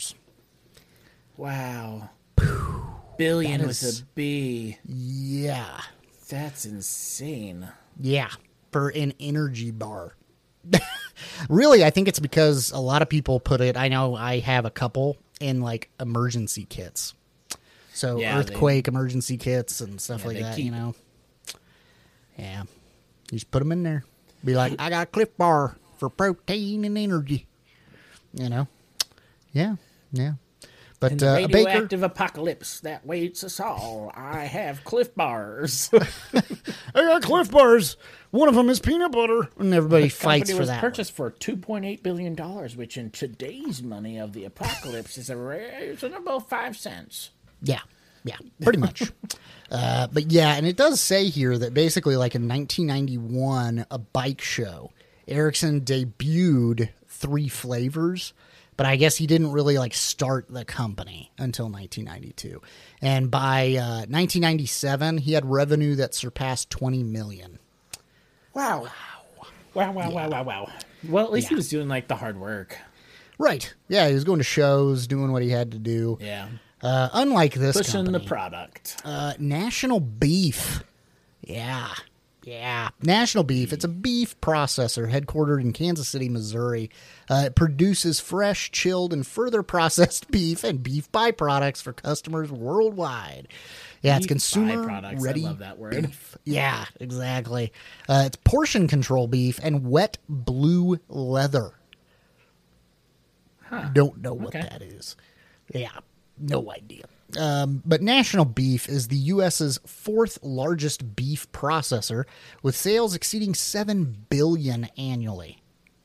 Wow. Billion with a B. Yeah. That's insane. Yeah, for an energy bar. Really, I think it's because a lot of people put it, I know I have a couple, in like emergency kits. So earthquake emergency kits and stuff like that, you know. Yeah. You just put them in there. Be like, I got a Cliff Bar for protein and energy. You know? Yeah. But In the a baker, radioactive apocalypse that waits us all, I have Cliff Bars. I got Cliff Bars. One of them is peanut butter, and everybody fights for was that. Purchased for $2.8 billion, which in today's money of the apocalypse is a reasonable 5 cents. Yeah, pretty much. But yeah, and it does say here that basically, like in 1991, a bike show, Ericsson debuted 3 flavors, but I guess he didn't really like start the company until 1992. And by 1997, he had revenue that surpassed 20 million. Wow. Wow. Well, at least he was doing like the hard work. Right. Yeah, he was going to shows, doing what he had to do. Yeah. Unlike this Pushing company, the product. National Beef. Yeah. National Beef. It's a beef processor headquartered in Kansas City, Missouri. It produces fresh, chilled, and further processed beef and beef byproducts for customers worldwide. Yeah, Beef it's consumer byproducts. ready. I love that word. Beef. Yeah, exactly. It's portion control beef and wet blue leather. Don't know what that is. Yeah, no idea. But National Beef is the U.S.'s 4th largest beef processor, with sales exceeding $7 billion annually.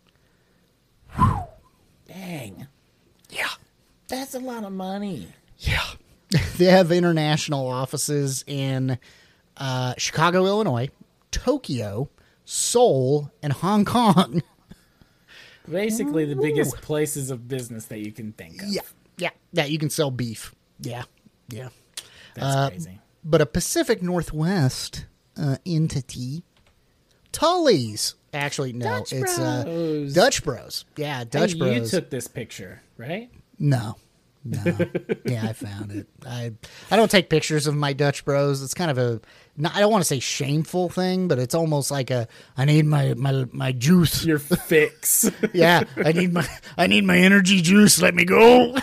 Whew. Dang. Yeah. That's a lot of money. Yeah. They have international offices in Chicago, Illinois, Tokyo, Seoul, and Hong Kong. Basically the biggest places of business that you can think of. Yeah, you can sell beef. Yeah. That's crazy. But a Pacific Northwest entity, Tully's. Actually, no, Dutch it's Bros. Dutch Bros. Yeah, Dutch Bros. You took this picture, right? No. Yeah, I found it. I don't take pictures of my Dutch Bros. It's kind of I don't want to say shameful thing, but it's almost like I need my juice. Your fix. Yeah, I need my energy juice. Let me go.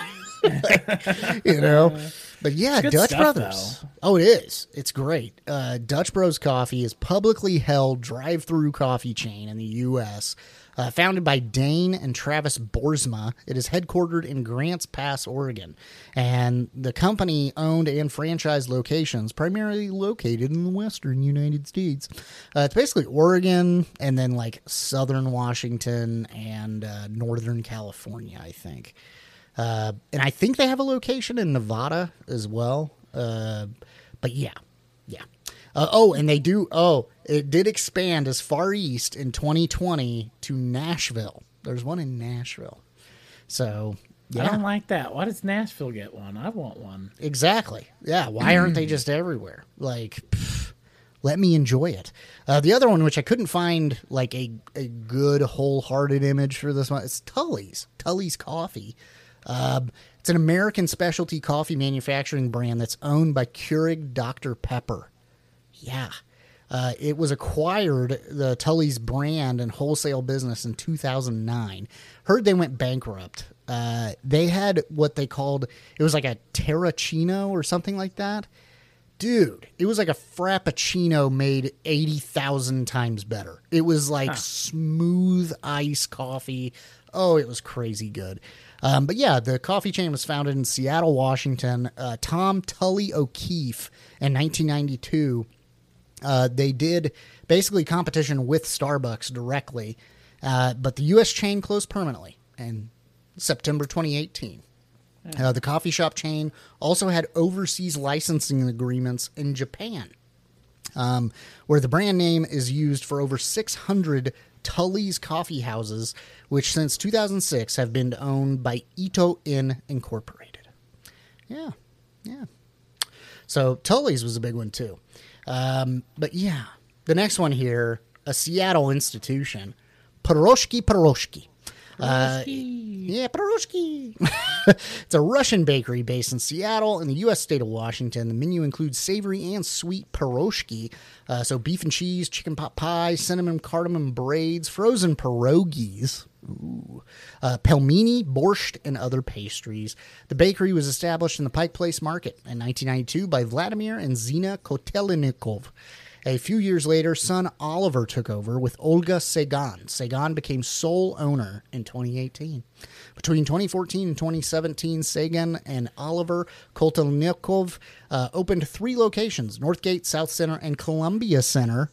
You know. But yeah, Dutch stuff, Brothers. though. Oh, it is. It's great. Dutch Bros Coffee is publicly held drive-through coffee chain in the U.S. Founded by Dane and Travis Boersma. It is headquartered in Grants Pass, Oregon. And the company owned and franchised locations, primarily located in the western United States. It's basically Oregon and then like southern Washington and northern California, I think. And I think they have a location in Nevada as well. But yeah. And they do. It did expand as far east in 2020 to Nashville. There's one in Nashville. So, yeah. I don't like that. Why does Nashville get one? I want one. Exactly. Yeah. Why aren't they just everywhere? Like, let me enjoy it. The other one, which I couldn't find like a good wholehearted image for this one, it's Tully's. Tully's Coffee. It's an American specialty coffee manufacturing brand that's owned by Keurig Dr. Pepper. Yeah. It was acquired, the Tully's brand and wholesale business, in 2009. Heard they went bankrupt. They had what they called, it was like a Terracino or something like that. Dude, it was like a Frappuccino made 80,000 times better. It was like smooth ice coffee. Oh, it was crazy good. But yeah, the coffee chain was founded in Seattle, Washington. Tom Tully O'Keefe in 1992. They did basically competition with Starbucks directly, but the U.S. chain closed permanently in September 2018. The coffee shop chain also had overseas licensing agreements in Japan, where the brand name is used for over 600 Tully's coffee houses, which since 2006 have been owned by Ito Inn Incorporated. Yeah. So Tully's was a big one too. But yeah, the next one here, a Seattle institution, Piroshki. Piroshki. It's a Russian bakery based in Seattle in the U.S. state of Washington. The menu includes savory and sweet piroshki, so beef and cheese, chicken pot pie, cinnamon cardamom braids, frozen pierogies, pelmeni, borscht, and other pastries. The bakery was established in the Pike Place Market in 1992 by Vladimir and Zina Kotelnikov. A few years later, son Oliver took over with Olga Sagan. Sagan became sole owner in 2018. Between 2014 and 2017, Sagan and Oliver Koltelnikov opened 3 locations, Northgate, South Center, and Columbia Center.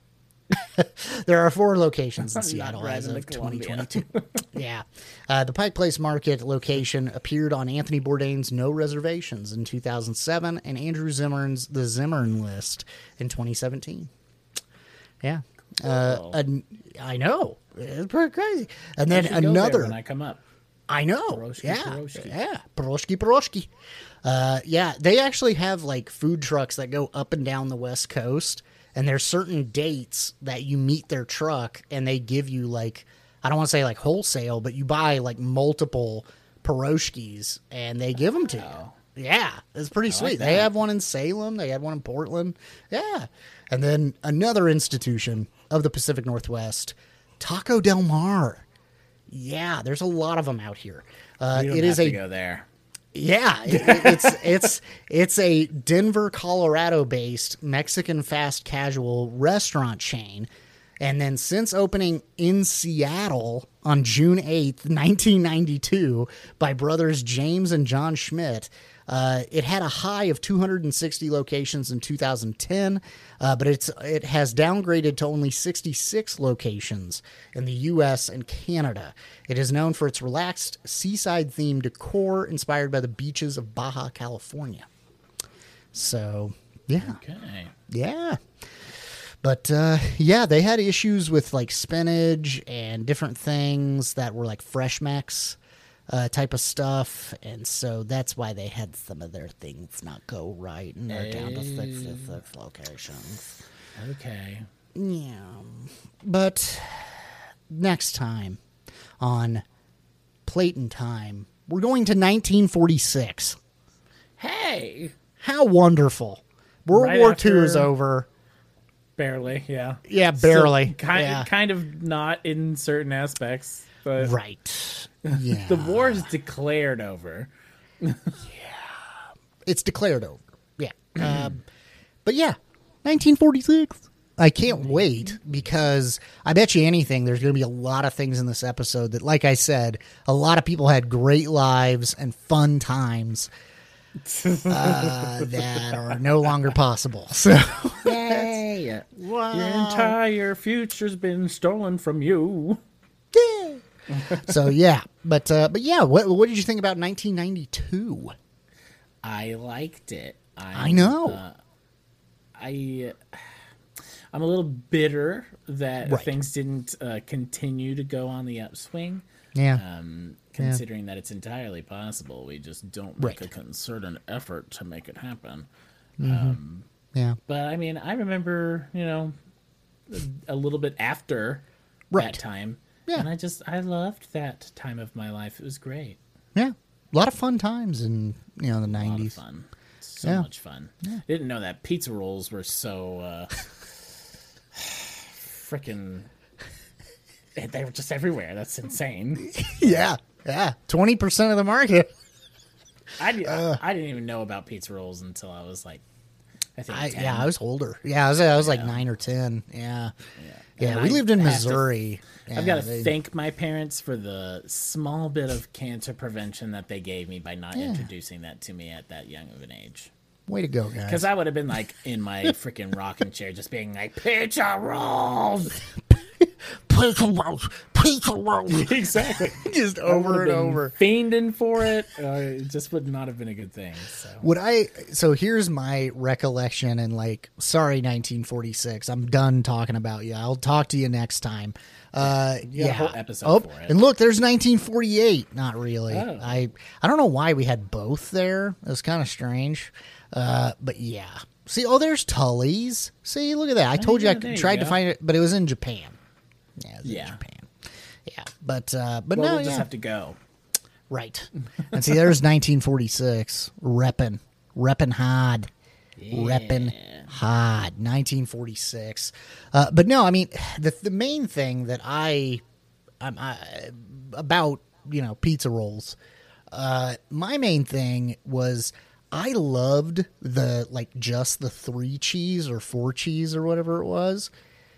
There are 4 locations in Seattle as of 2022. Yeah. The Pike Place Market location appeared on Anthony Bourdain's No Reservations in 2007 and Andrew Zimmern's The Zimmern List in 2017. Yeah. Cool. I know. It's pretty crazy. And then I should go another. there when I come up. I know. Pierogi, Yeah. pierogi. Yeah. Pierogi. Yeah. They actually have like food trucks that go up and down the West Coast. And there's certain dates that you meet their truck and they give you like, I don't want to say like wholesale, but you buy like multiple pierogies and they give them to you. Yeah, it's pretty sweet. like They that. have one in Salem. They had one in Portland. Yeah. And then another institution of the Pacific Northwest, Taco Del Mar. Yeah, there's a lot of them out here. You don't It is have to a go there. yeah, it's a Denver, Colorado-based Mexican fast casual restaurant chain. And then since opening in Seattle on June 8th, 1992 by brothers James and John Schmidt, it had a high of 260 locations in 2010, but it has downgraded to only 66 locations in the U.S. and Canada. It is known for its relaxed seaside-themed decor inspired by the beaches of Baja California. So, yeah. Okay. Yeah. But, yeah, they had issues with, like, spinach and different things that were, like, fresh mix type of stuff. And so that's why they had some of their things not go right. And they're down to 66 locations. Okay. Yeah. But next time on Plate and Time, we're going to 1946. Hey! How wonderful. World Right War after- II is over. Barely, yeah. Yeah, barely. Still Yeah. kind of not in certain aspects, but Right. Yeah. the war is declared over. It's declared over. Yeah. But yeah, 1946. I can't wait because I bet you anything there's going to be a lot of things in this episode that, like I said, a lot of people had great lives and fun times that are no longer possible. So, Yay! wow. Your entire future's been stolen from you. So yeah, but yeah, what did you think about 1992? I liked it. I know. I'm a little bitter that Right. things didn't continue to go on the upswing. Yeah. Considering that it's entirely possible, we just don't make Right. a concerted effort to make it happen. Yeah. But I mean, I remember, a little bit after Right. that time, Yeah. and I loved that time of my life. It was great, Yeah. A lot of fun times in the a lot of 90s. fun, so Yeah. much fun. Didn't know that pizza rolls were so freaking. They were just everywhere. That's insane. Yeah. Yeah. 20% of the market. I didn't even know about pizza rolls until I was like, I think 10. I was older. Yeah, I was like 9 or 10. Yeah. Yeah, And we I lived in have to- Missouri. I've got to they- thank my parents for the small bit of cancer prevention that they gave me by not introducing that to me at that young of an age. Way to go, guys. Because I would have been like in my freaking rocking chair, just being like, "Pizza rolls." Pizza rolls. Exactly. Just I would over have and been over. fiending for it. It just would not have been a good thing. So here's my recollection and sorry 1946. I'm done talking about you. I'll talk to you next time. You got a whole episode for it. And look, there's 1948. Not really. Oh. I don't know why we had both there. It was kind of strange. But yeah. See, there's Tully's. See, look at that. I told you yeah, I there you tried to go. find it, but it was in Japan. Yeah, it was in Yeah. Japan. Yeah, but Well, no, we'll yeah. just have to go. Right. And see, there's 1946. Reppin' hard. Reppin' hard. 1946. But no, I mean, the main thing that I about, pizza rolls, my main thing was I loved the, like, just the 3 cheese or 4 cheese or whatever it was,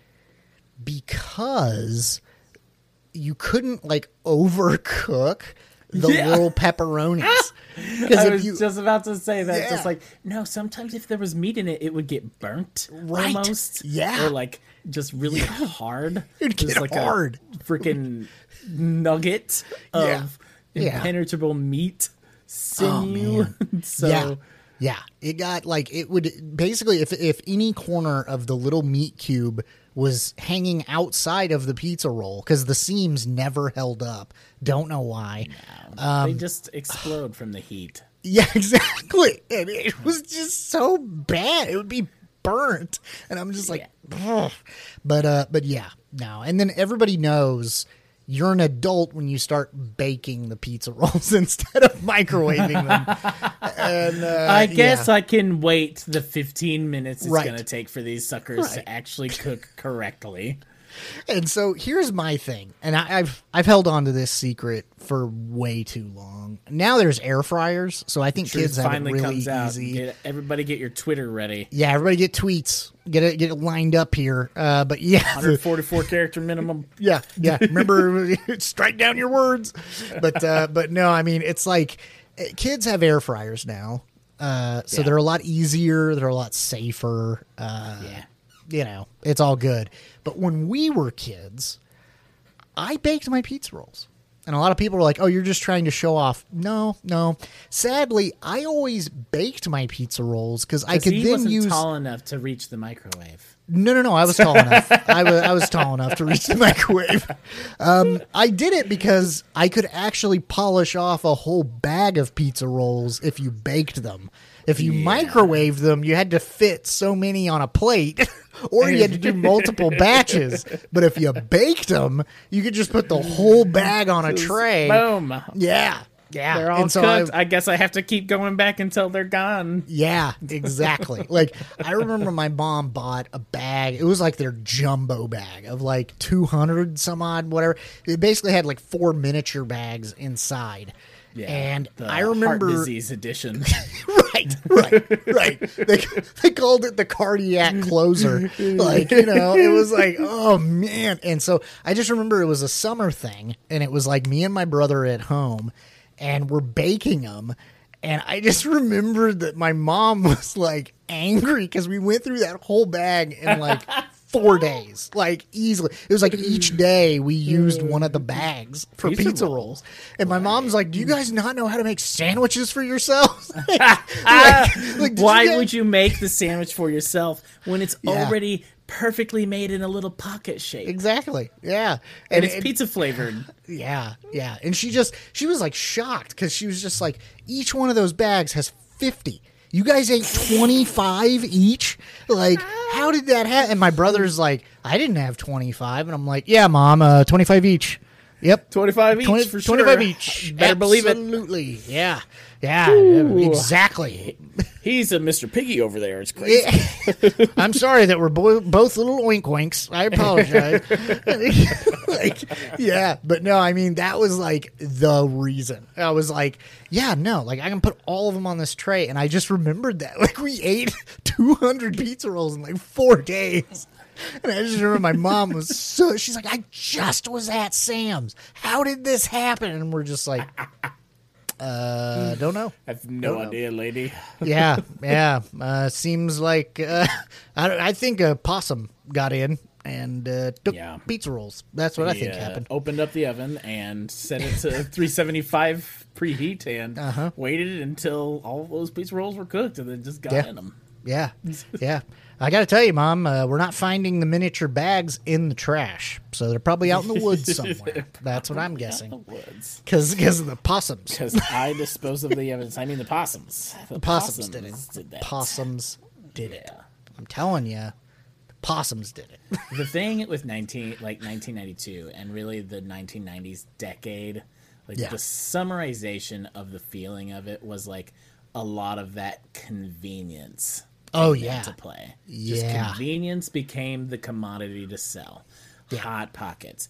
because you couldn't, like, overcook the little pepperonis. I was just about to say that. Just like, no, sometimes if there was meat in it, it would get burnt almost. Yeah. Or like just really hard. It'd get like hard. A freaking nugget of impenetrable meat sinew. So yeah. It got like, it would basically, if any corner of the little meat cube was hanging outside of the pizza roll, because the seams never held up. Don't know why. No, they just explode from the heat. Yeah, exactly. And it was just so bad. It would be burnt. And I'm just like, ugh. But yeah, no. And then everybody knows you're an adult when you start baking the pizza rolls instead of microwaving them. And I guess I can wait the 15 minutes it's going to take for these suckers to actually cook correctly. And so here's my thing, and I've held on to this secret for way too long. Now there's air fryers, so I think kids have it really easy. Everybody get your Twitter ready. Yeah, everybody get tweets. Get it lined up here. But yeah, 144 character minimum. Yeah. Remember, strike down your words. But no, I mean, it's like kids have air fryers now, so they're a lot easier. They're a lot safer. You know, it's all good. But when we were kids, I baked my pizza rolls. And a lot of people were like, oh, you're just trying to show off. No. Sadly, I always baked my pizza rolls because I could then use... tall enough to reach the microwave. No. I was tall enough. I was tall enough to reach the microwave. I did it because I could actually polish off a whole bag of pizza rolls if you baked them. If you microwaved them, you had to fit so many on a plate, or you had to do multiple batches. But if you baked them, you could just put the whole bag on a tray. Boom. Yeah. They're all cooked. I guess I have to keep going back until they're gone. Yeah, exactly. Like, I remember my mom bought a bag. It was like their jumbo bag of like 200 some odd, whatever. It basically had like 4 miniature bags inside. Yeah, and the I remember heart disease edition. right. They called it the cardiac closer. Like, you know, it was like, oh man. And so I just remember it was a summer thing, and it was like me and my brother at home, and we're baking them. And I just remembered that my mom was like angry because we went through that whole bag in like 4 days, like easily. It was like each day we used one of the bags for pizza rolls. And my mom's like, do you guys not know how to make sandwiches for yourselves? Why would you make the sandwich for yourself when it's already perfectly made in a little pocket shape? Exactly. Yeah. And it's pizza flavored. Yeah. And she was like shocked because she was just like, each one of those bags has 50. You guys ate 25 each? Like, how did that happen? And my brother's like, I didn't have 25. And I'm like, yeah, Mom, 25 each. Yep. 25 each for sure. 25 each. Better believe it. Absolutely. Yeah. Ooh. Exactly. He's a Mr. Piggy over there. It's crazy. I'm sorry that we're both little oink-oinks. I apologize. But no, I mean, that was like the reason. I was like, yeah, no, like I can put all of them on this tray. And I just remembered that. Like we ate 200 pizza rolls in like 4 days. And I just remember my mom was she's like, I just was at Sam's. How did this happen? And we're just like, don't know. I have no idea, lady. Yeah. Seems like I think a possum got in and took pizza rolls. That's what I think happened. Opened up the oven and set it to 375 preheat and waited until all those pizza rolls were cooked and then just got in them. Yeah. I got to tell you, Mom, we're not finding the miniature bags in the trash, so they're probably out in the woods somewhere. That's what I'm guessing. Out in the woods. Because of the possums. Because I dispose of the evidence. I mean the possums. The possums did that. Possums did it. I'm telling you, the possums did it. The thing with 1992 and really the 1990s decade, the summarization of the feeling of it was like a lot of that convenience. To play. Just convenience became the commodity to sell. Hot Pockets,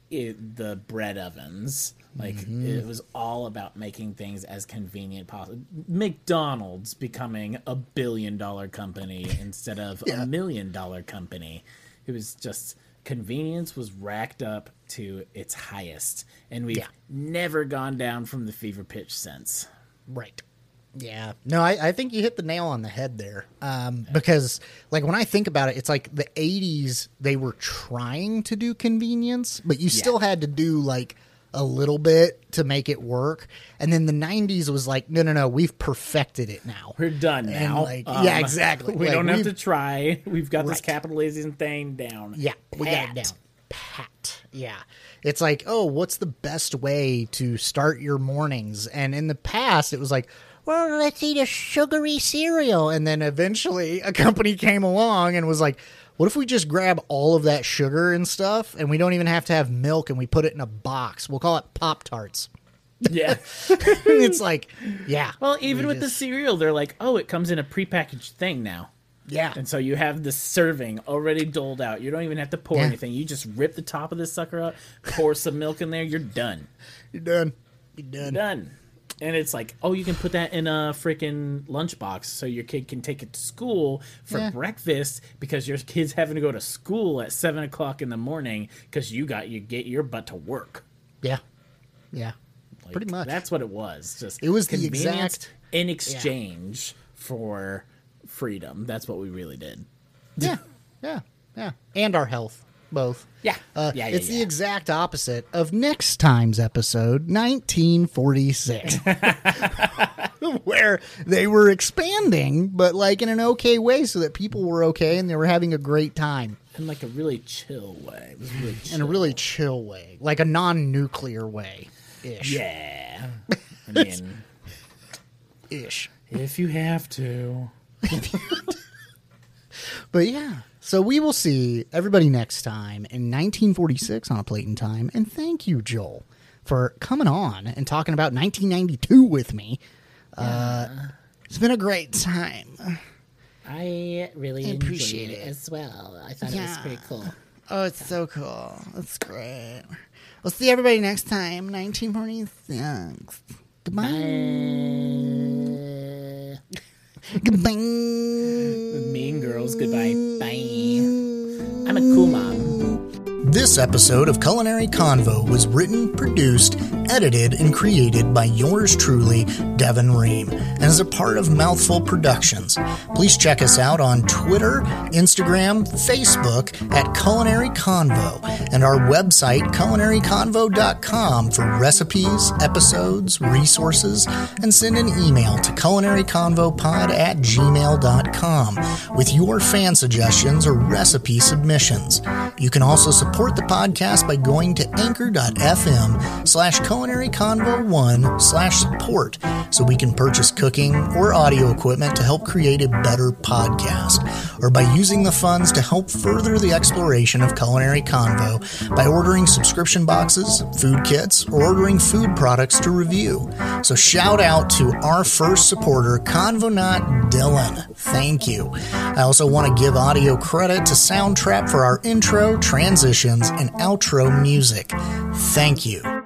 the bread ovens. Like, it was all about making things as convenient possible. McDonald's becoming $1 billion company instead of $1 million company. It was just, convenience was racked up to its highest. And we've never gone down from the fever pitch since. Right. Yeah. No, I think you hit the nail on the head there. Because, like, when I think about it, it's like the 80s, they were trying to do convenience, but you still had to do, like, a little bit to make it work. And then the 90s was like, no, we've perfected it now. We're done now. Like, yeah, exactly. We don't have to try. We've got this capitalism thing down. Yeah, we got it down. Pat. Yeah. It's like, oh, what's the best way to start your mornings? And in the past, it was like, well, let's eat a sugary cereal. And then eventually a company came along and was like, what if we just grab all of that sugar and stuff and we don't even have to have milk and we put it in a box? We'll call it Pop-Tarts. Yeah. It's like, yeah. Well, even with the cereal, they're like, oh, it comes in a prepackaged thing now. Yeah. And so you have the serving already doled out. You don't even have to pour anything. You just rip the top of this sucker up, pour some milk in there, you're done. You're done. You're done. And it's like, oh, you can put that in a freaking lunchbox so your kid can take it to school for breakfast because your kid's having to go to school at 7 o'clock in the morning because you get your butt to work. Yeah. Yeah. Like, pretty much. That's what it was. Just it was the exact in exchange for freedom. That's what we really did. Yeah. And our health. Both. Yeah. It's the exact opposite of next time's episode, 1946, where they were expanding, but like in an okay way so that people were okay and they were having a great time. In like a really chill way. It was really chill. In a really chill way. Like a non-nuclear way-ish. Yeah. I mean... Ish. If you have to. But yeah. So we will see everybody next time in 1946 on A Plate in Time. And thank you, Joel, for coming on and talking about 1992 with me. It's been a great time. I really appreciate it as well. I thought it was pretty cool. Oh, it's so cool. That's great. We'll see everybody next time, 1946. Goodbye. Goodbye. Mean Girls, goodbye. Bye. I'm a cool mom. This episode of Culinary Convo was written, produced, edited, and created by yours truly, Devin Ream, and is a part of Mouthful Productions. Please check us out on Twitter, Instagram, Facebook at Culinary Convo, and our website, culinaryconvo.com, for recipes, episodes, resources, and send an email to culinaryconvopod@gmail.com with your fan suggestions or recipe submissions. You can also support the podcast by going to anchor.fm/culinaryconvo1/support so we can purchase cooking or audio equipment to help create a better podcast, or by using the funds to help further the exploration of Culinary Convo by ordering subscription boxes, food kits, or ordering food products to review. So shout out to our first supporter, Convonaut Dylan. Thank you. I also want to give audio credit to Soundtrap for our intro, transitions, and outro music. Thank you.